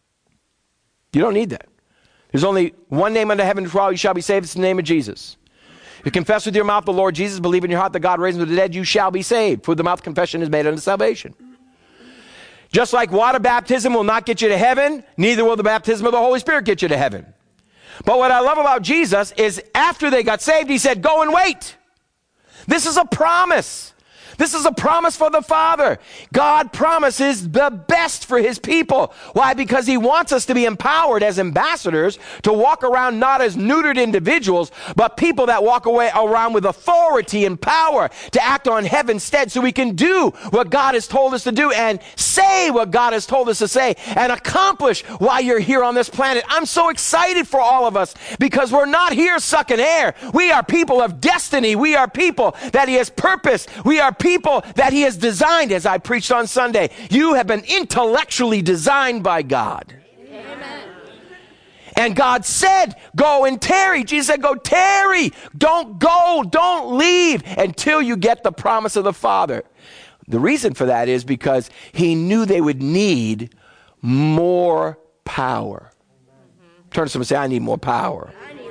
You don't need that. There's only one name under heaven for all you shall be saved. It's the name of Jesus. If you confess with your mouth the Lord Jesus, believe in your heart that God raised him from the dead, you shall be saved. For the mouth confession is made unto salvation. Just like water baptism will not get you to heaven, neither will the baptism of the Holy Spirit get you to heaven. But what I love about Jesus is after they got saved, he said, go and wait. This is a promise. This is a promise for the Father. God promises the best for his people. Why? Because he wants us to be empowered as ambassadors to walk around not as neutered individuals, but people that walk away around with authority and power to act on heaven's stead so we can do what God has told us to do and say what God has told us to say and accomplish while you're here on this planet. I'm so excited for all of us because we're not here sucking air. We are people of destiny. We are people that he has purposed. We are people people that he has designed, as I preached on Sunday. You have been intellectually designed by God. Amen. And God said, go and tarry. Jesus said, go tarry. Don't go, don't leave until you get the promise of the Father. The reason for that is because he knew they would need more power. Mm-hmm. Turn to someone and say, I need more power.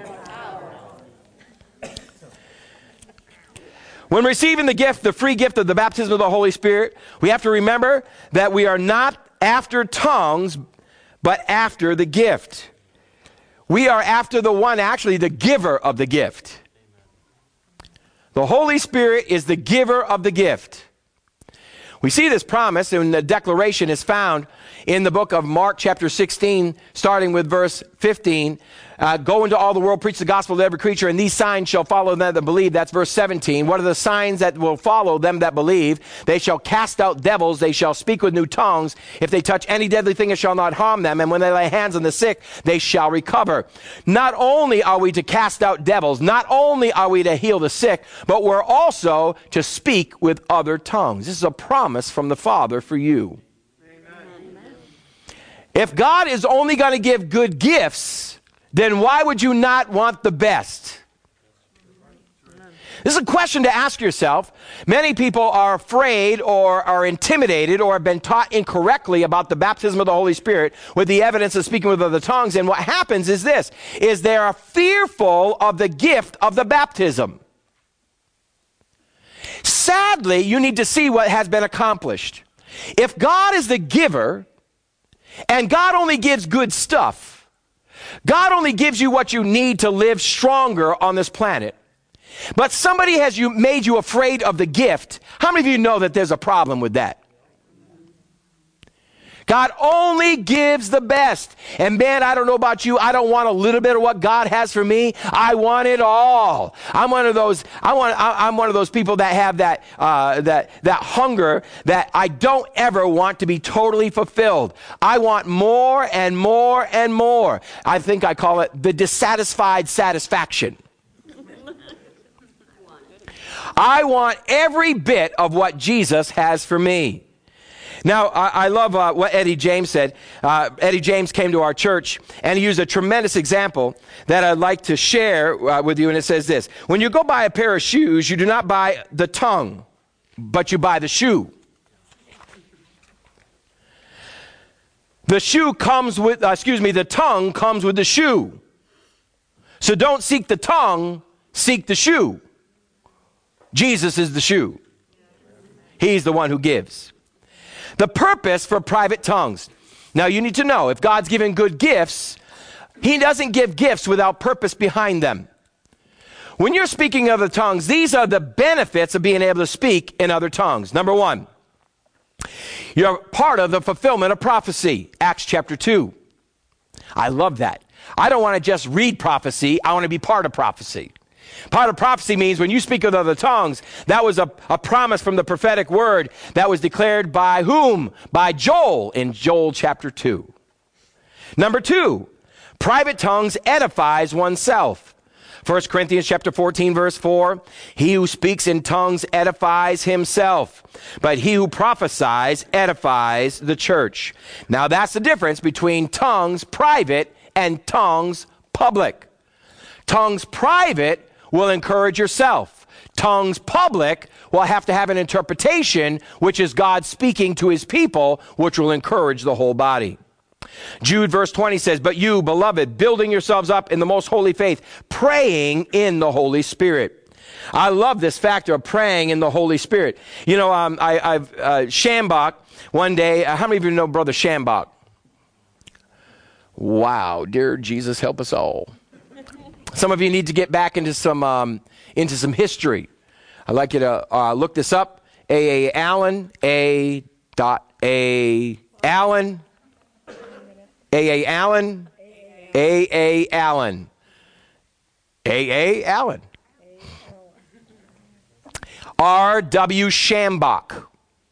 When receiving the gift, the free gift of the baptism of the Holy Spirit, we have to remember that we are not after tongues, but after the gift. We are after the one, actually the giver of the gift. The Holy Spirit is the giver of the gift. We see this promise, and the declaration is found in the book of Mark chapter sixteen, starting with verse fifteen. Uh, go into all the world, preach the gospel to every creature, and these signs shall follow them that believe. That's verse seventeen. What are the signs that will follow them that believe? They shall cast out devils. They shall speak with new tongues. If they touch any deadly thing, it shall not harm them. And when they lay hands on the sick, they shall recover. Not only are we to cast out devils, not only are we to heal the sick, but we're also to speak with other tongues. This is a promise from the Father for you. Amen. If God is only going to give good gifts, then why would you not want the best? This is a question to ask yourself. Many people are afraid or are intimidated or have been taught incorrectly about the baptism of the Holy Spirit with the evidence of speaking with other tongues. And what happens is this, is they are fearful of the gift of the baptism. Sadly, you need to see what has been accomplished. If God is the giver, and God only gives good stuff, God only gives you what you need to live stronger on this planet. But somebody has you made you afraid of the gift. How many of you know that there's a problem with that? God only gives the best. And man, I don't know about you. I don't want a little bit of what God has for me. I want it all. I'm one of those. I want. I, I'm one of those people that have that uh, that that hunger that I don't ever want to be totally fulfilled. I want more and more and more. I think I call it the dissatisfied satisfaction. I want every bit of what Jesus has for me. Now, I, I love uh, what Eddie James said. Uh, Eddie James came to our church, and he used a tremendous example that I'd like to share uh, with you, and it says this. When you go buy a pair of shoes, you do not buy the tongue, but you buy the shoe. The shoe comes with, uh, excuse me, the tongue comes with the shoe. So don't seek the tongue, seek the shoe. Jesus is the shoe. He's the one who gives. The purpose for private tongues. Now you need to know, if God's given good gifts, he doesn't give gifts without purpose behind them. When you're speaking other tongues, these are the benefits of being able to speak in other tongues. Number one, you're part of the fulfillment of prophecy. Acts chapter two. I love that. I don't want to just read prophecy. I want to be part of prophecy. Part of prophecy means when you speak with other tongues, that was a, a promise from the prophetic word that was declared by whom? By Joel in Joel chapter two. Number two, private tongues edifies oneself. First Corinthians chapter fourteen verse four, he who speaks in tongues edifies himself, but he who prophesies edifies the church. Now that's the difference between tongues private and tongues public. Tongues private will encourage yourself. Tongues public will have to have an interpretation, which is God speaking to his people, which will encourage the whole body. Jude verse twenty says, but you, beloved, building yourselves up in the most holy faith, praying in the Holy Spirit. I love this factor of praying in the Holy Spirit. You know, um, I, I've, uh, Shambach, one day, uh, how many of you know Brother Shambach? Wow, dear Jesus, help us all. Some of you need to get back into some um, into some history. I'd like you to uh, look this up. A. A. Allen, A. Dot A. Allen, A. A. Allen, A. A. Allen, A. A. Allen, R. W. Shambach,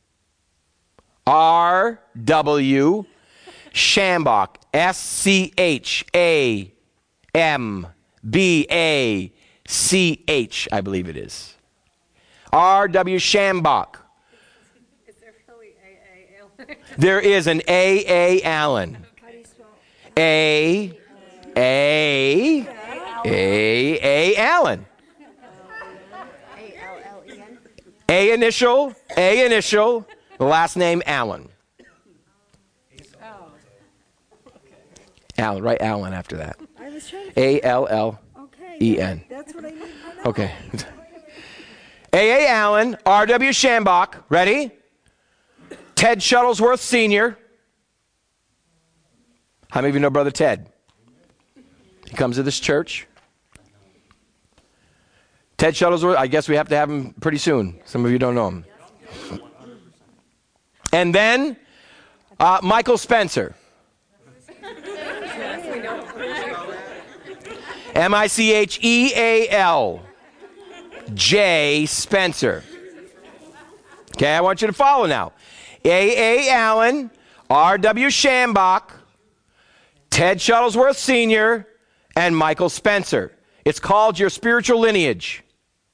R. W. Shambach, S. C. H. A. M. B A C H, I believe it is. R. W. Shambach. Is there really A A Allen? There is an A. A. Allen. How do you spell? A. A. A. A. Allen. A L L E N? A initial, A initial, the last name Allen. Oh. Allen, right? Allen after that. I was trying to... A L L Okay. E N. That's what I need to know. Okay. A. A. Allen, R. W. Shambach, ready? Ted Shuttlesworth Senior How many of you know Brother Ted? He comes to this church. Ted Shuttlesworth, I guess we have to have him pretty soon. Some of you don't know him. And then uh, Michael Spencer. M I C H E A L J Spencer. Okay, I want you to follow now. A. A. Allen, R. W. Shambach, Ted Shuttlesworth Senior, and Michael Spencer. It's called your spiritual lineage.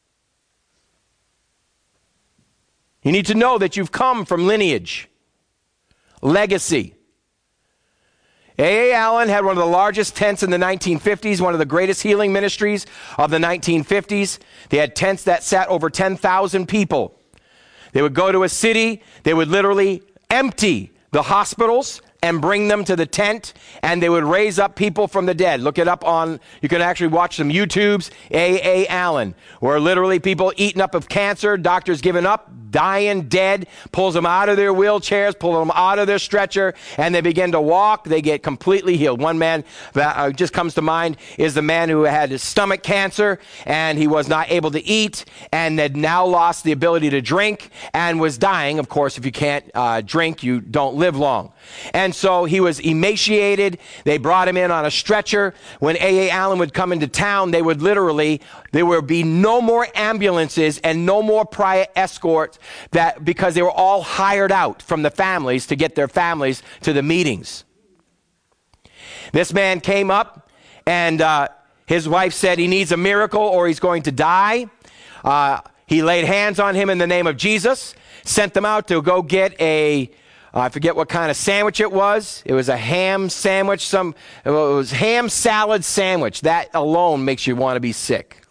You need to know that you've come from lineage, legacy. A A. Allen had one of the largest tents in the nineteen fifties, one of the greatest healing ministries of the nineteen fifties. They had tents that sat over ten thousand people. They would go to a city, they would literally empty the hospitals and bring them to the tent, and they would raise up people from the dead. Look it up on, you can actually watch some YouTubes, A A. Allen, where literally people eaten up of cancer, doctors giving up, dying, dead, pulls them out of their wheelchairs, pull them out of their stretcher, and they begin to walk. They get completely healed. One man that uh, just comes to mind is the man who had his stomach cancer, and he was not able to eat, and had now lost the ability to drink, and was dying. Of course, if you can't uh, drink, you don't live long. And so he was emaciated. They brought him in on a stretcher. When A A. Allen would come into town, they would literally, there would be no more ambulances and no more prior escorts, that because they were all hired out from the families to get their families to the meetings. This man came up, and uh, his wife said he needs a miracle or he's going to die. Uh, he laid hands on him in the name of Jesus, sent them out to go get a Uh, I forget what kind of sandwich it was. It was a ham sandwich. Some it was ham salad sandwich. That alone makes you want to be sick.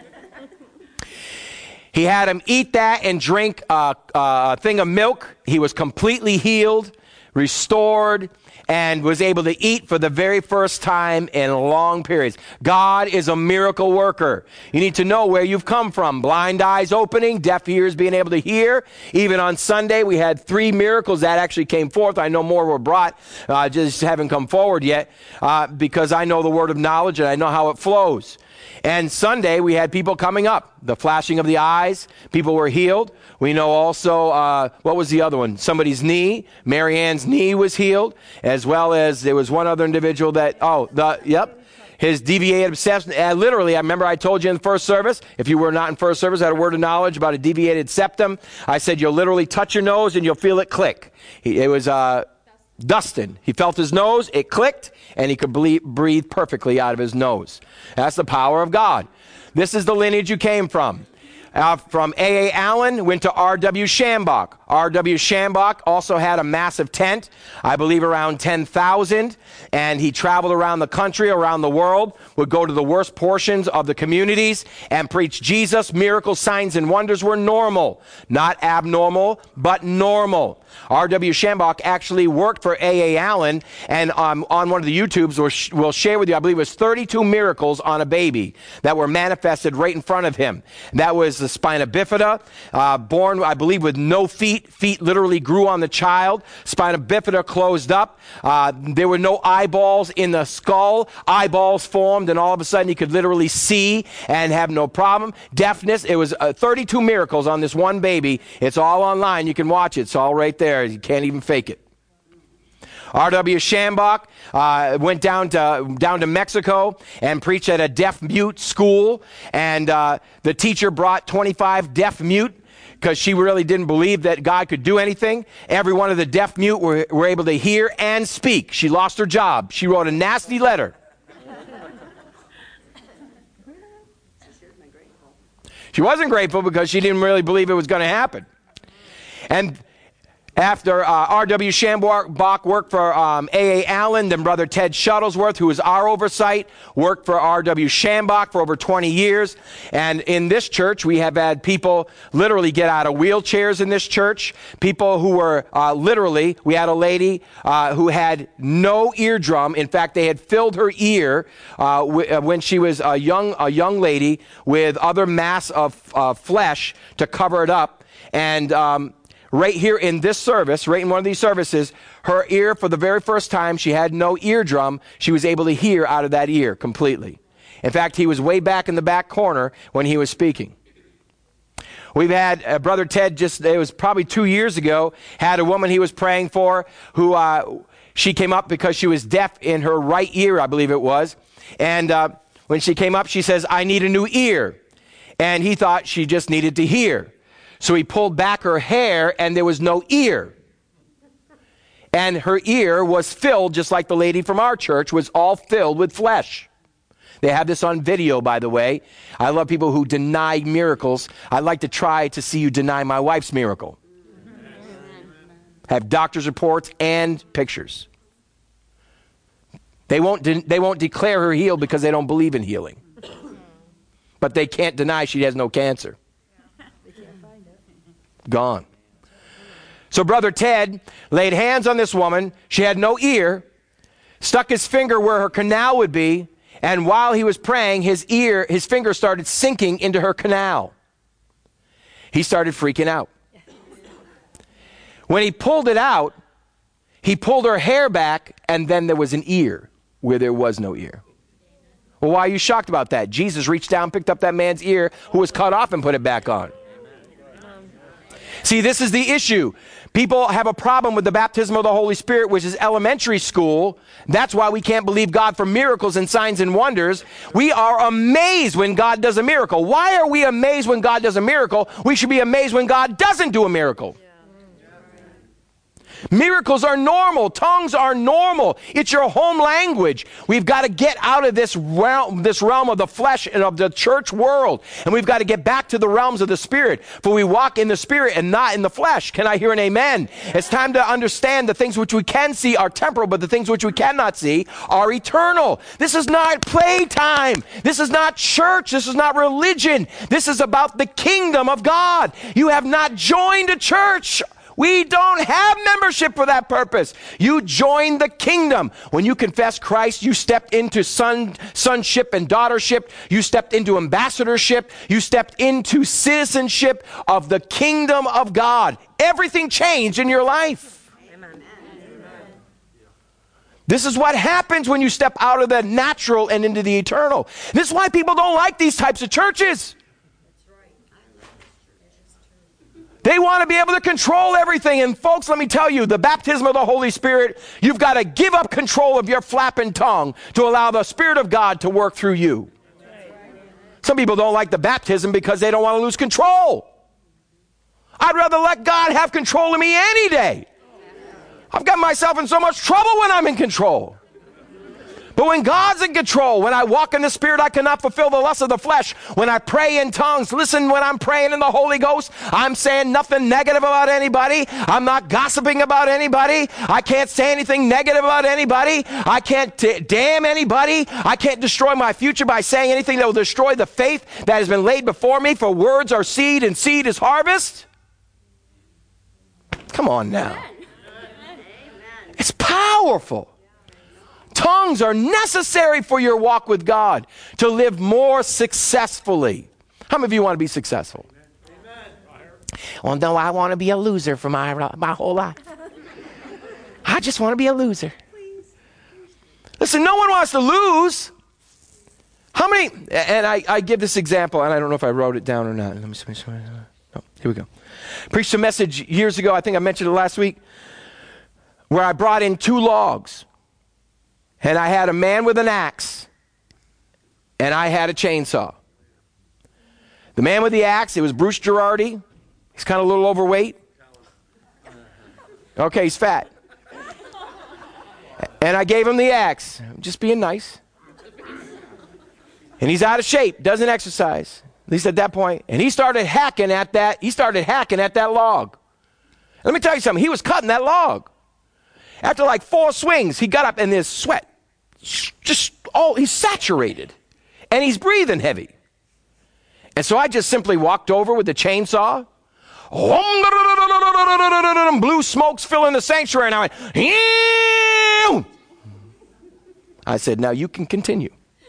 He had him eat that and drink a, a thing of milk. He was completely healed, restored, and was able to eat for the very first time in long periods. God is a miracle worker. You need to know where you've come from. Blind eyes opening, deaf ears being able to hear. Even on Sunday, we had three miracles that actually came forth. I know more were brought, uh, just haven't come forward yet, uh, because I know the word of knowledge and I know how it flows. And Sunday, we had people coming up. The flashing of the eyes, people were healed. We know also, uh, what was the other one? Somebody's knee. Mary Ann's knee was healed, as well as there was one other individual that, oh, the, yep, his deviated septum. Uh, literally, I remember I told you in the first service, if you were not in first service, I had a word of knowledge about a deviated septum. I said, you'll literally touch your nose and you'll feel it click. He, it was, uh, Dustin. He felt his nose, it clicked, and he could ble- breathe perfectly out of his nose. That's the power of God. This is the lineage you came from. Uh, from A A. Allen, went to R W. Shambach. R W. Shambach also had a massive tent, I believe around ten thousand, and he traveled around the country, around the world, would go to the worst portions of the communities and preach Jesus. Miracles, signs, and wonders were normal. Not abnormal, but normal. R W. Shambach actually worked for A A. Allen, and um, on one of the YouTubes we'll, sh- we'll share with you, I believe it was thirty-two miracles on a baby that were manifested right in front of him. That was the spina bifida, uh, born, I believe, with no feet. Feet literally grew on the child. Spina bifida closed up. Uh, there were no eyeballs in the skull. Eyeballs formed, and all of a sudden he could literally see and have no problem. Deafness. It was uh, thirty-two miracles on this one baby. It's all online. You can watch it. It's all right there. You can't even fake it. R W. Shambach uh, went down to down to Mexico and preached at a deaf-mute school, and uh, the teacher brought twenty-five deaf-mute because she really didn't believe that God could do anything. Every one of the deaf-mute were, were able to hear and speak. She lost her job. She wrote a nasty letter. She wasn't grateful because she didn't really believe it was going to happen. And after uh, R W. Shambach worked for um, A A. Allen, then Brother Ted Shuttlesworth, who was our oversight, worked for R W. Shambach for over twenty years. And in this church, we have had people literally get out of wheelchairs in this church. People who were uh, literally, we had a lady uh, who had no eardrum. In fact, they had filled her ear uh, w- when she was a young, a young lady with other mass of uh, flesh to cover it up. And um, right here in this service, right in one of these services, her ear, for the very first time, she had no eardrum. She was able to hear out of that ear completely. In fact, he was way back in the back corner when he was speaking. We've had uh, Brother Ted, just, it was probably two years ago, had a woman he was praying for who, uh, she came up because she was deaf in her right ear, I believe it was. And uh, when she came up, she says, I need a new ear. And he thought she just needed to hear. So he pulled back her hair, and there was no ear. And her ear was filled, just like the lady from our church, was all filled with flesh. They have this on video, by the way. I love people who deny miracles. I'd like to try to see you deny my wife's miracle. Have doctor's reports and pictures. They won't, de- they won't declare her healed because they don't believe in healing. But they can't deny she has no cancer. Gone. So Brother Ted laid hands on this woman. She had no ear, stuck his finger where her canal would be, and while he was praying, his ear, his finger started sinking into her canal. He started freaking out. When he pulled it out, he pulled her hair back, and then there was an ear where there was no ear. Well, why are you shocked about that? Jesus reached down, picked up that man's ear who was cut off, and put it back on. See, this is the issue. People have a problem with the baptism of the Holy Spirit, which is elementary school. That's why we can't believe God for miracles and signs and wonders. We are amazed when God does a miracle. Why are we amazed when God does a miracle? We should be amazed when God doesn't do a miracle. Miracles are normal. Tongues are normal. It's your home language. We've got to get out of this realm, this realm of the flesh and of the church world. And we've got to get back to the realms of the Spirit. For we walk in the Spirit and not in the flesh. Can I hear an amen? It's time to understand the things which we can see are temporal, but the things which we cannot see are eternal. This is not playtime. This is not church. This is not religion. This is about the kingdom of God. You have not joined a church. We don't have membership for that purpose. You join the kingdom. When you confess Christ, you stepped into son, sonship and daughtership. You stepped into ambassadorship. You stepped into citizenship of the kingdom of God. Everything changed in your life. Amen. This is what happens when you step out of the natural and into the eternal. This is why people don't like these types of churches. They want to be able to control everything. And folks, let me tell you, the baptism of the Holy Spirit, you've got to give up control of your flapping tongue to allow the Spirit of God to work through you. Some people don't like the baptism because they don't want to lose control. I'd rather let God have control of me any day. I've got myself in so much trouble when I'm in control. But when God's in control, when I walk in the Spirit, I cannot fulfill the lust of the flesh. When I pray in tongues, listen, when I'm praying in the Holy Ghost, I'm saying nothing negative about anybody. I'm not gossiping about anybody. I can't say anything negative about anybody. I can't t- damn anybody. I can't destroy my future by saying anything that will destroy the faith that has been laid before me, for words are seed and seed is harvest. Come on now. It's powerful. Tongues are necessary for your walk with God to live more successfully. How many of you want to be successful? Amen. Well, no, I want to be a loser for my, my whole life. I just want to be a loser. Please. Listen, no one wants to lose. How many, and I, I give this example, and I don't know if I wrote it down or not. Let me see. Oh, here we go. Preached a message years ago, I think I mentioned it last week, where I brought in two logs. And I had a man with an axe, and I had a chainsaw. The man with the axe, it was Bruce Girardi. He's kind of a little overweight. Okay, he's fat. And I gave him the axe, just being nice. And he's out of shape, doesn't exercise, at least at that point. And he started hacking at that, he started hacking at that log. Let me tell you something, he was cutting that log. After like four swings, he got up and there's sweat. Just, oh, he's saturated. And he's breathing heavy. And so I just simply walked over with the chainsaw. Blue smokes filling the sanctuary. And I went, ew! I said, now you can continue.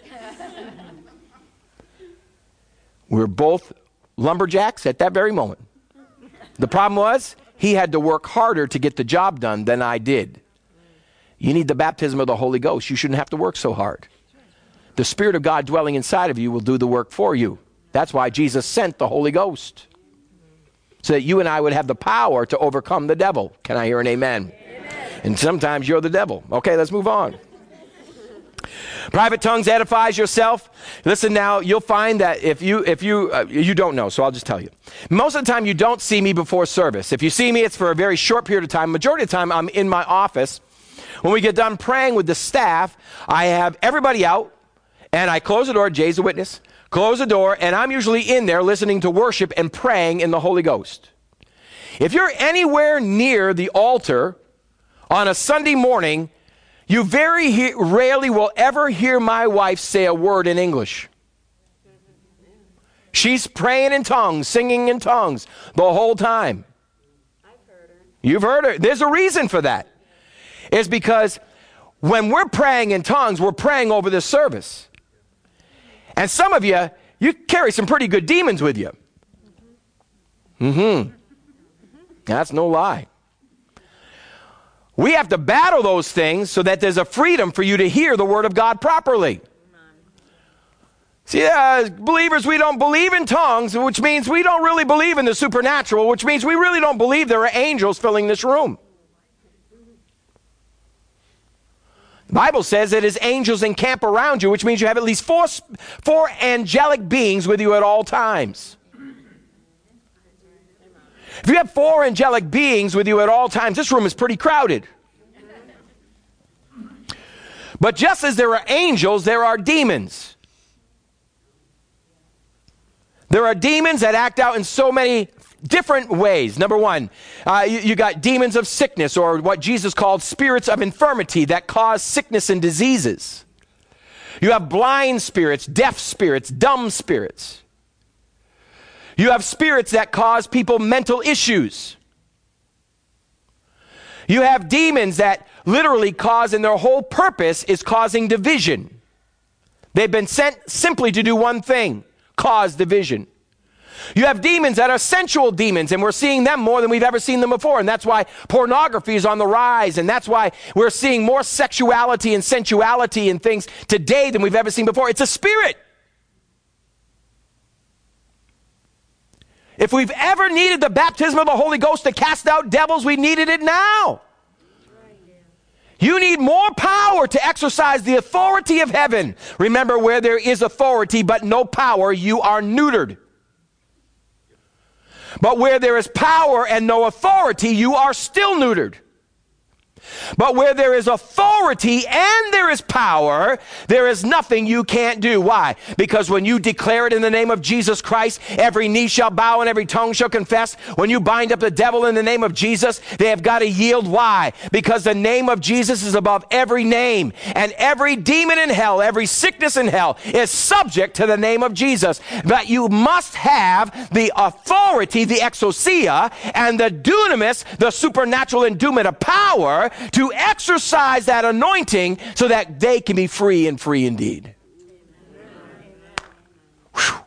We were both lumberjacks at that very moment. The problem was, he had to work harder to get the job done than I did. You need the baptism of the Holy Ghost. You shouldn't have to work so hard. The Spirit of God dwelling inside of you will do the work for you. That's why Jesus sent the Holy Ghost. So that you and I would have the power to overcome the devil. Can I hear an amen? Amen. And sometimes you're the devil. Okay, let's move on. Private tongues edifies yourself. Listen now, you'll find that if you, if you, uh, you don't know, so I'll just tell you. Most of the time you don't see me before service. If you see me, it's for a very short period of time. Majority of the time I'm in my office. When we get done praying with the staff, I have everybody out, and I close the door. Jay's a witness. Close the door, and I'm usually in there listening to worship and praying in the Holy Ghost. If you're anywhere near the altar on a Sunday morning, You very he- rarely will ever hear my wife say a word in English. She's praying in tongues, singing in tongues the whole time. I've heard her. You've heard her. There's a reason for that. It's because when we're praying in tongues, we're praying over this service. And some of you, you carry some pretty good demons with you. Mm-hmm. That's no lie. We have to battle those things so that there's a freedom for you to hear the word of God properly. See, uh, believers, we don't believe in tongues, which means we don't really believe in the supernatural, which means we really don't believe there are angels filling this room. The Bible says that his angels encamp around you, which means you have at least four, four angelic beings with you at all times. If you have four angelic beings with you at all times, this room is pretty crowded. But just as there are angels, there are demons. There are demons that act out in so many different ways. Number one, uh, you, you got demons of sickness, or what Jesus called spirits of infirmity that cause sickness and diseases. You have blind spirits, deaf spirits, dumb spirits. You have spirits that cause people mental issues. You have demons that literally cause, and their whole purpose is causing division. They've been sent simply to do one thing: cause division. You have demons that are sensual demons, and we're seeing them more than we've ever seen them before. And that's why pornography is on the rise, and that's why we're seeing more sexuality and sensuality and things today than we've ever seen before. It's a spirit. If we've ever needed the baptism of the Holy Ghost to cast out devils, we needed it now. You need more power to exercise the authority of heaven. Remember, where there is authority but no power, you are neutered. But where there is power and no authority, you are still neutered. But where there is authority and there is power, there is nothing you can't do. Why? Because when you declare it in the name of Jesus Christ, every knee shall bow and every tongue shall confess. When you bind up the devil in the name of Jesus, they have got to yield. Why? Because the name of Jesus is above every name. And every demon in hell, every sickness in hell is subject to the name of Jesus. But you must have the authority, the exousia, and the dunamis, the supernatural endowment of power, to exercise that anointing so that they can be free and free indeed. Whew.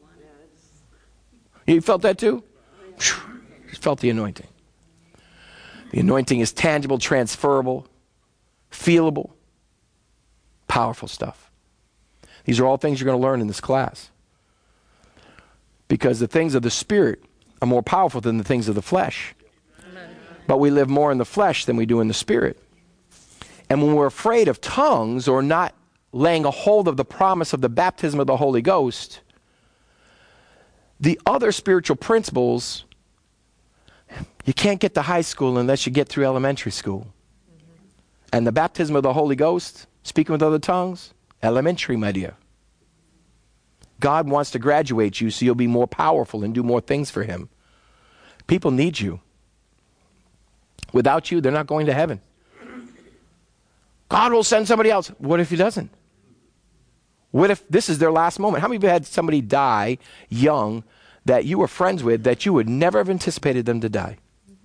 You felt that too? Whew. You felt the anointing. The anointing is tangible, transferable, feelable, powerful stuff. These are all things you're going to learn in this class. Because the things of the Spirit are more powerful than the things of the flesh. But we live more in the flesh than we do in the Spirit. And when we're afraid of tongues or not laying a hold of the promise of the baptism of the Holy Ghost, the other spiritual principles, you can't get to high school unless you get through elementary school. And the baptism of the Holy Ghost, speaking with other tongues, elementary, my dear. God wants to graduate you so you'll be more powerful and do more things for Him. People need you. Without you, they're not going to heaven. God will send somebody else. What if He doesn't? What if this is their last moment? How many of you had somebody die young that you were friends with that you would never have anticipated them to die?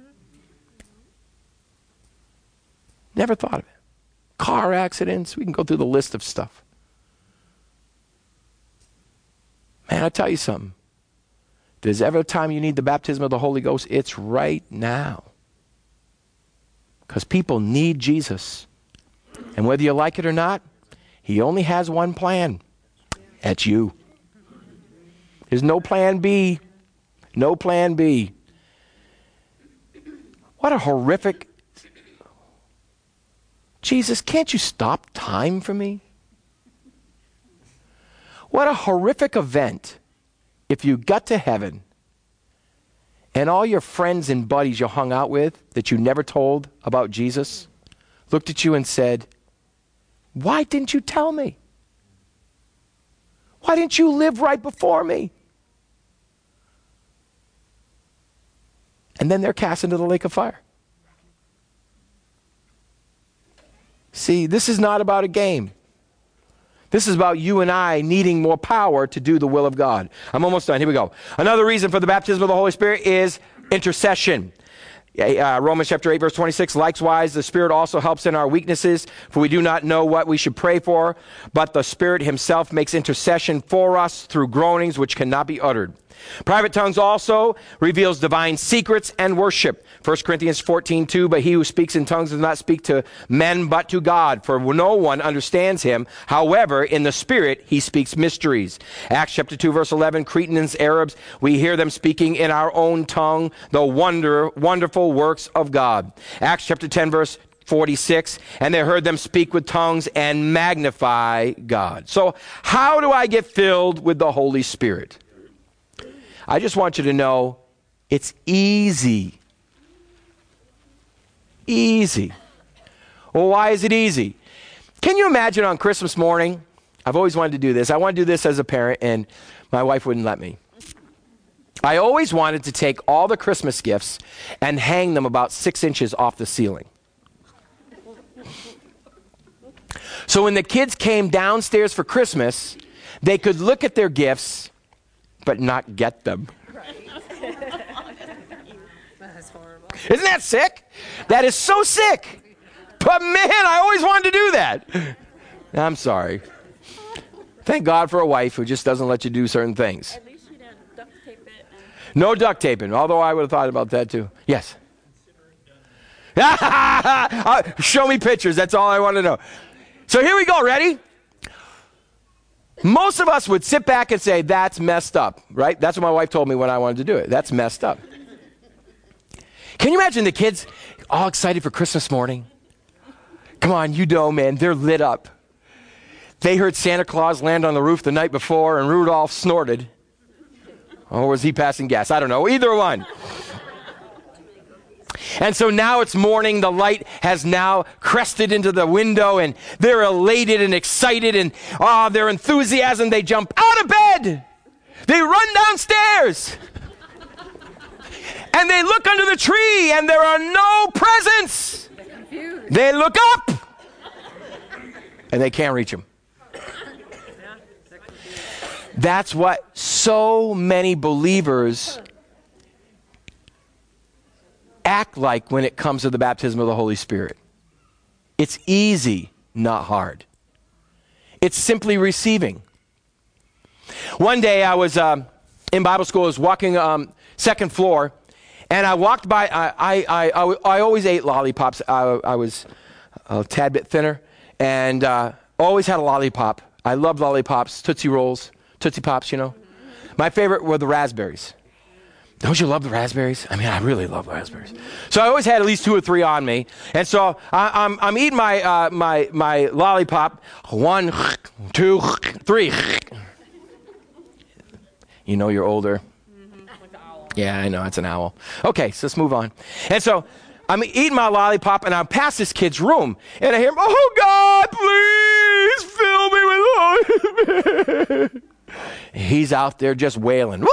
Never thought of it. Car accidents. We can go through the list of stuff. Man, I'll tell you something. If there's ever a time you need the baptism of the Holy Ghost, it's right now. Because people need Jesus. And whether you like it or not, He only has one plan. That's you. There's no plan B. No plan B. What a horrific... Jesus, can't you stop time for me? What a horrific event if you got to heaven and all your friends and buddies you hung out with that you never told about Jesus looked at you and said, why didn't you tell me? Why didn't you live right before me? And then they're cast into the lake of fire. See, this is not about a game. This is about you and I needing more power to do the will of God. I'm almost done. Here we go. Another reason for the baptism of the Holy Spirit is intercession. Uh, Romans chapter eight, verse twenty-six, likewise, the Spirit also helps in our weaknesses, for we do not know what we should pray for, but the Spirit himself makes intercession for us through groanings which cannot be uttered. Private tongues also reveals divine secrets and worship. First Corinthians fourteen two, but he who speaks in tongues does not speak to men but to God, for no one understands him. However, in the Spirit he speaks mysteries. Acts chapter two, verse eleven, Cretans, Arabs, we hear them speaking in our own tongue the wonder, wonderful works of God. Acts chapter ten, verse forty-six, and they heard them speak with tongues and magnify God. So how do I get filled with the Holy Spirit? I just want you to know it's easy. Easy. Well, why is it easy? Can you imagine on Christmas morning? I've always wanted to do this. I want to do this as a parent, and my wife wouldn't let me. I always wanted to take all the Christmas gifts and hang them about six inches off the ceiling. So when the kids came downstairs for Christmas, they could look at their gifts but not get them. Right. That's horrible. Isn't that sick? That is so sick. But man, I always wanted to do that. I'm sorry. Thank God for a wife who just doesn't let you do certain things. At least you didn't duct tape it. And... No duct taping, although I would have thought about that too. Yes. Show me pictures. That's all I want to know. So here we go. Ready? Most of us would sit back and say, that's messed up, right? That's what my wife told me when I wanted to do it. That's messed up. Can you imagine the kids all excited for Christmas morning? Come on, you know, man, they're lit up. They heard Santa Claus land on the roof the night before and Rudolph snorted. Or was he passing gas? I don't know. Either one. And so now it's morning, the light has now crested into the window, and they're elated and excited, and oh, their enthusiasm, they jump out of bed. They run downstairs. And they look under the tree, and there are no presents. They look up, and they can't reach them. That's what so many believers act like when it comes to the baptism of the Holy Spirit. It's easy, not hard. It's simply receiving. One day I was um, in Bible school, I was walking um, second floor, and I walked by, I, I, I, I, I always ate lollipops. I, I was a tad bit thinner, and uh, always had a lollipop. I loved lollipops, Tootsie Rolls, Tootsie Pops, you know. My favorite were the raspberries. Don't you love the raspberries? I mean, I really love raspberries. So I always had at least two or three on me. And so I, I'm, I'm eating my, uh, my, my lollipop. One, two, three. You know you're older. Mm-hmm. Like the owl. Yeah, I know. It's an owl. Okay, so let's move on. And so I'm eating my lollipop, and I'm past this kid's room. And I hear him, oh, God, please fill me with lollipop. He's out there just wailing.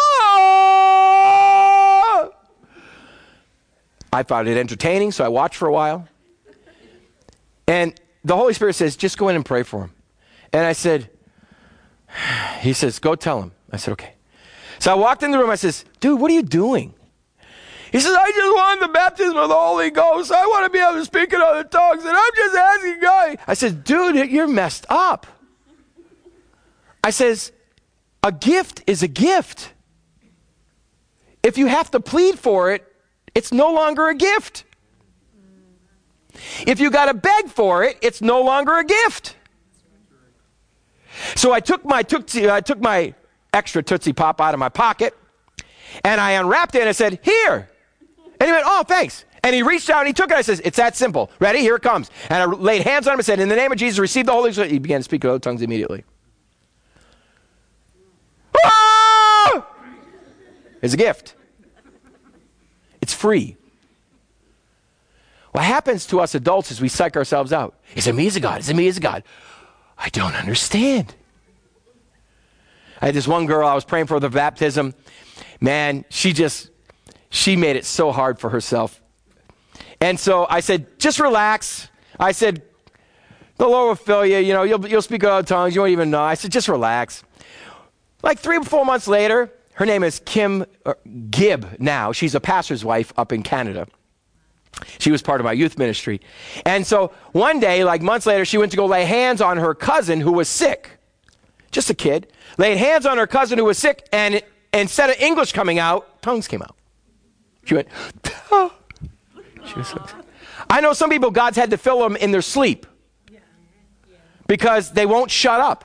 I found it entertaining, so I watched for a while. And the Holy Spirit says, just go in and pray for him. And I said, he says, go tell him. I said, okay. So I walked in the room. I says, dude, what are you doing? He says, I just want the baptism of the Holy Ghost. I want to be able to speak in other tongues. And I'm just asking God. I said, dude, you're messed up. I says, a gift is a gift. If you have to plead for it, it's no longer a gift. If you got to beg for it, it's no longer a gift. So I took my tootsie, I took my extra Tootsie Pop out of my pocket, and I unwrapped it and I said, here. And he went, oh, thanks. And he reached out and he took it. I said, it's that simple. Ready? Here it comes. And I laid hands on him and said, in the name of Jesus, receive the Holy Spirit. He began to speak in other tongues immediately. Ah! It's a gift. It's free. What happens to us adults is we psych ourselves out. Is it me as a God? Is it me as a God? I don't understand. I had this one girl, I was praying for the baptism. Man, she just, she made it so hard for herself. And so I said, just relax. I said, The Lord will fill you. You know, you'll, you'll speak other tongues. You won't even know. I said, just relax. Like three or four months later, her name is Kim uh, Gibb now. She's a pastor's wife up in Canada. She was part of my youth ministry. And so one day, like months later, she went to go lay hands on her cousin who was sick. Just a kid. Laid hands on her cousin who was sick, and it, instead of English coming out, tongues came out. She went, oh. She was so excited. I know some people, God's had to fill them in their sleep because they won't shut up.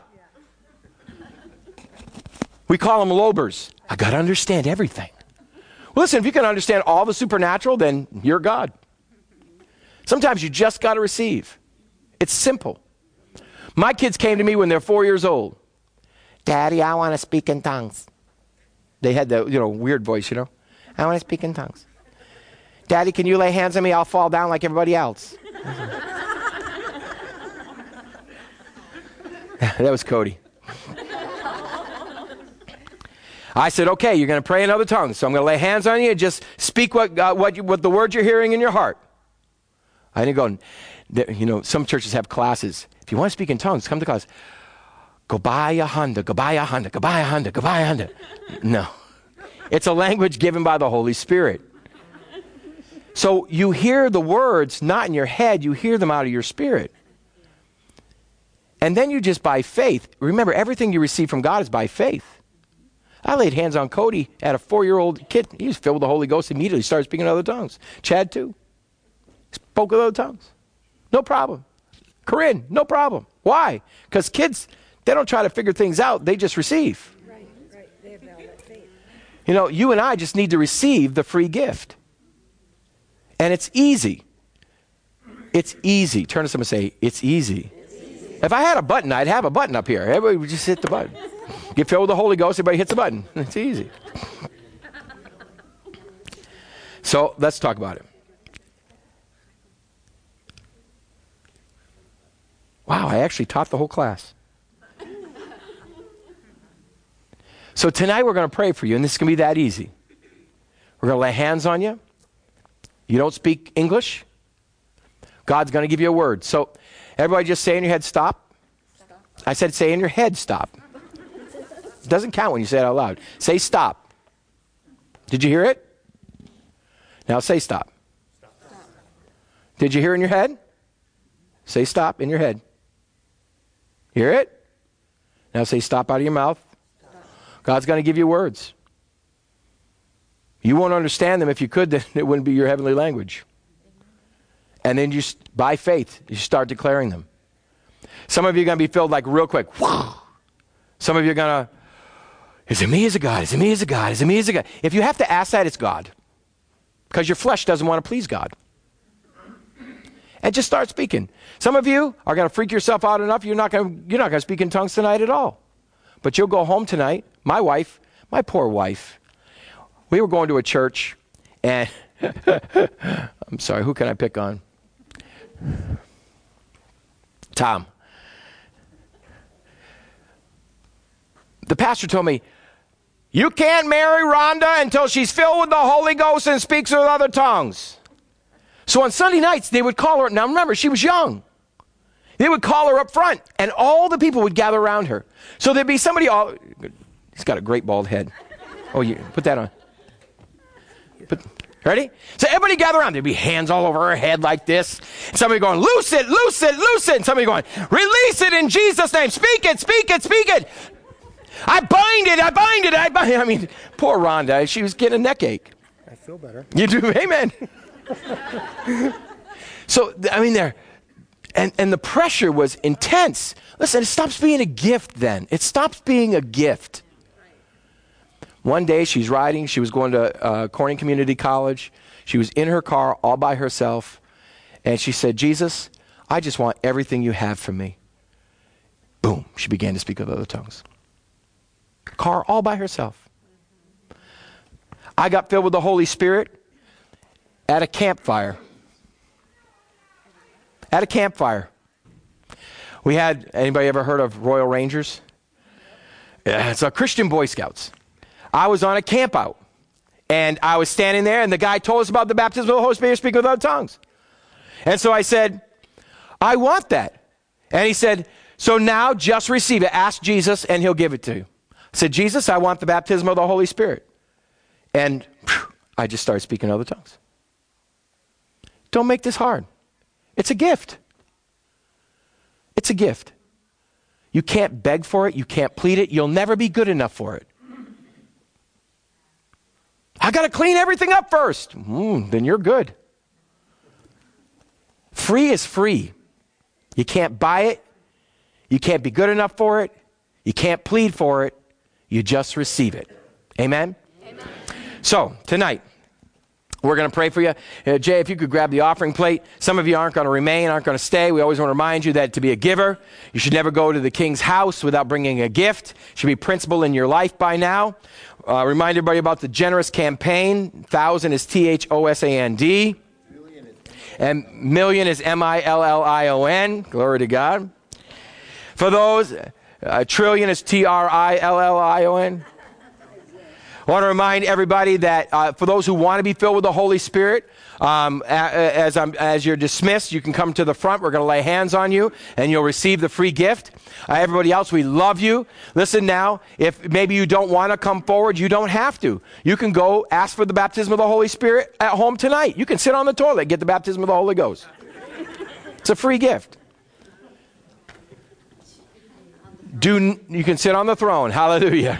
We call them lobers. I got to understand everything. Well, listen, if you can understand all the supernatural, then you're God. Sometimes you just got to receive. It's simple. My kids came to me when they're four years old. Daddy, I want to speak in tongues. They had the, you know, weird voice, you know. I want to speak in tongues. Daddy, can you lay hands on me? I'll fall down like everybody else. That was Cody. I said, okay, you're going to pray in other tongues. So I'm going to lay hands on you and just speak what, uh, what, you, what the words you're hearing in your heart. I didn't go, you know, some churches have classes. If you want to speak in tongues, come to class. Gobaya Honda, Gobaya Honda, Gobaya Honda, Gobaya Honda. No. It's a language given by the Holy Spirit. So you hear the words not in your head, you hear them out of your spirit. And then you just by faith, remember everything you receive from God is by faith. I laid hands on Cody at a four-year-old kid. He was filled with the Holy Ghost immediately. Started speaking in other tongues. Chad too. Spoke with other tongues. No problem. Corinne, no problem. Why? Because kids, they don't try to figure things out. They just receive. Right, right. They have all that faith. You know, you and I just need to receive the free gift. And it's easy. It's easy. Turn to someone and say, it's easy. It's easy. If I had a button, I'd have a button up here. Everybody would just hit the button. Get filled with the Holy Ghost, everybody hits the button. It's easy. So let's talk about it. Wow, I actually taught the whole class. So tonight we're going to pray for you, and this is going to be that easy. We're going to lay hands on you. You don't speak English. God's going to give you a word. So everybody just say in your head, stop. Stop. I said say in your head, stop. It doesn't count when you say it out loud. Say stop. Did you hear it? Now say stop. Stop. Did you hear in your head? Say stop in your head. Hear it? Now say stop out of your mouth. Stop. God's going to give you words. You won't understand them. If you could, then it wouldn't be your heavenly language. And then you, by faith, you start declaring them. Some of you are going to be filled like real quick. Some of you are going to, is it me, is it God? Is it me, is it God? Is it me, is it God? If you have to ask that, it's God. Because your flesh doesn't want to please God. And just start speaking. Some of you are going to freak yourself out enough, you're not going to, you're not going to speak in tongues tonight at all. But you'll go home tonight. My wife, my poor wife, we were going to a church, and I'm sorry, who can I pick on? Tom. The pastor told me, you can't marry Rhonda until she's filled with the Holy Ghost and speaks with other tongues. So on Sunday nights, they would call her. Now remember, she was young. They would call her up front, and all the people would gather around her. So there'd be somebody, all, he's got a great bald head. Oh, you put that on. Put, ready? So everybody gather around. There'd be hands all over her head like this. And somebody going, loose it, loose it, loose it. And somebody going, release it in Jesus' name. Speak it, speak it, speak it. I bind it, I bind it, I bind it. I mean, poor Rhonda, she was getting a neck ache. I feel better. You do, amen. So, I mean, there, and, and the pressure was intense. Listen, it stops being a gift then. It stops being a gift. One day she's riding, she was going to uh, Corning Community College. She was in her car all by herself. And she said, Jesus, I just want everything you have for me. Boom, she began to speak with other tongues. Car all by herself. I got filled with the Holy Spirit at a campfire. At a campfire. We had, anybody ever heard of Royal Rangers? Yeah, it's a Christian Boy Scouts. I was on a camp out, and I was standing there, and the guy told us about the baptism of the Holy Spirit, speaking with other tongues. And so I said, I want that. And he said, so now just receive it. Ask Jesus and he'll give it to you. I said, Jesus, I want the baptism of the Holy Spirit. And whew, I just started speaking in other tongues. Don't make this hard. It's a gift. It's a gift. You can't beg for it. You can't plead it. You'll never be good enough for it. I got to clean everything up first. Mm, then you're good. Free is free. You can't buy it. You can't be good enough for it. You can't plead for it. You just receive it. Amen? Amen. So, tonight, we're going to pray for you. Uh, Jay, if you could grab the offering plate. Some of you aren't going to remain, aren't going to stay. We always want to remind you that to be a giver, you should never go to the king's house without bringing a gift. It should be principle in your life by now. Uh, remind everybody about the generous campaign. Thousand is T H O S A N D. And million is M I L L I O N. Glory to God. For those, a trillion is T R I L L I O N. I want to remind everybody that uh, for those who want to be filled with the Holy Spirit, um, a, as, I'm, as you're dismissed, you can come to the front. We're going to lay hands on you, and you'll receive the free gift. Uh, everybody else, we love you. Listen now, if maybe you don't want to come forward, you don't have to. You can go ask for the baptism of the Holy Spirit at home tonight. You can sit on the toilet and get the baptism of the Holy Ghost. It's a free gift. Do, you can sit on the throne. Hallelujah.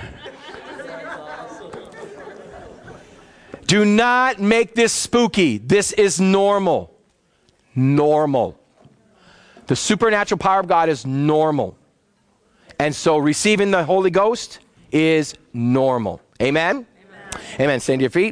Do not make this spooky. This is normal. Normal. The supernatural power of God is normal. And so receiving the Holy Ghost is normal. Amen? Amen. Amen. Stand to your feet.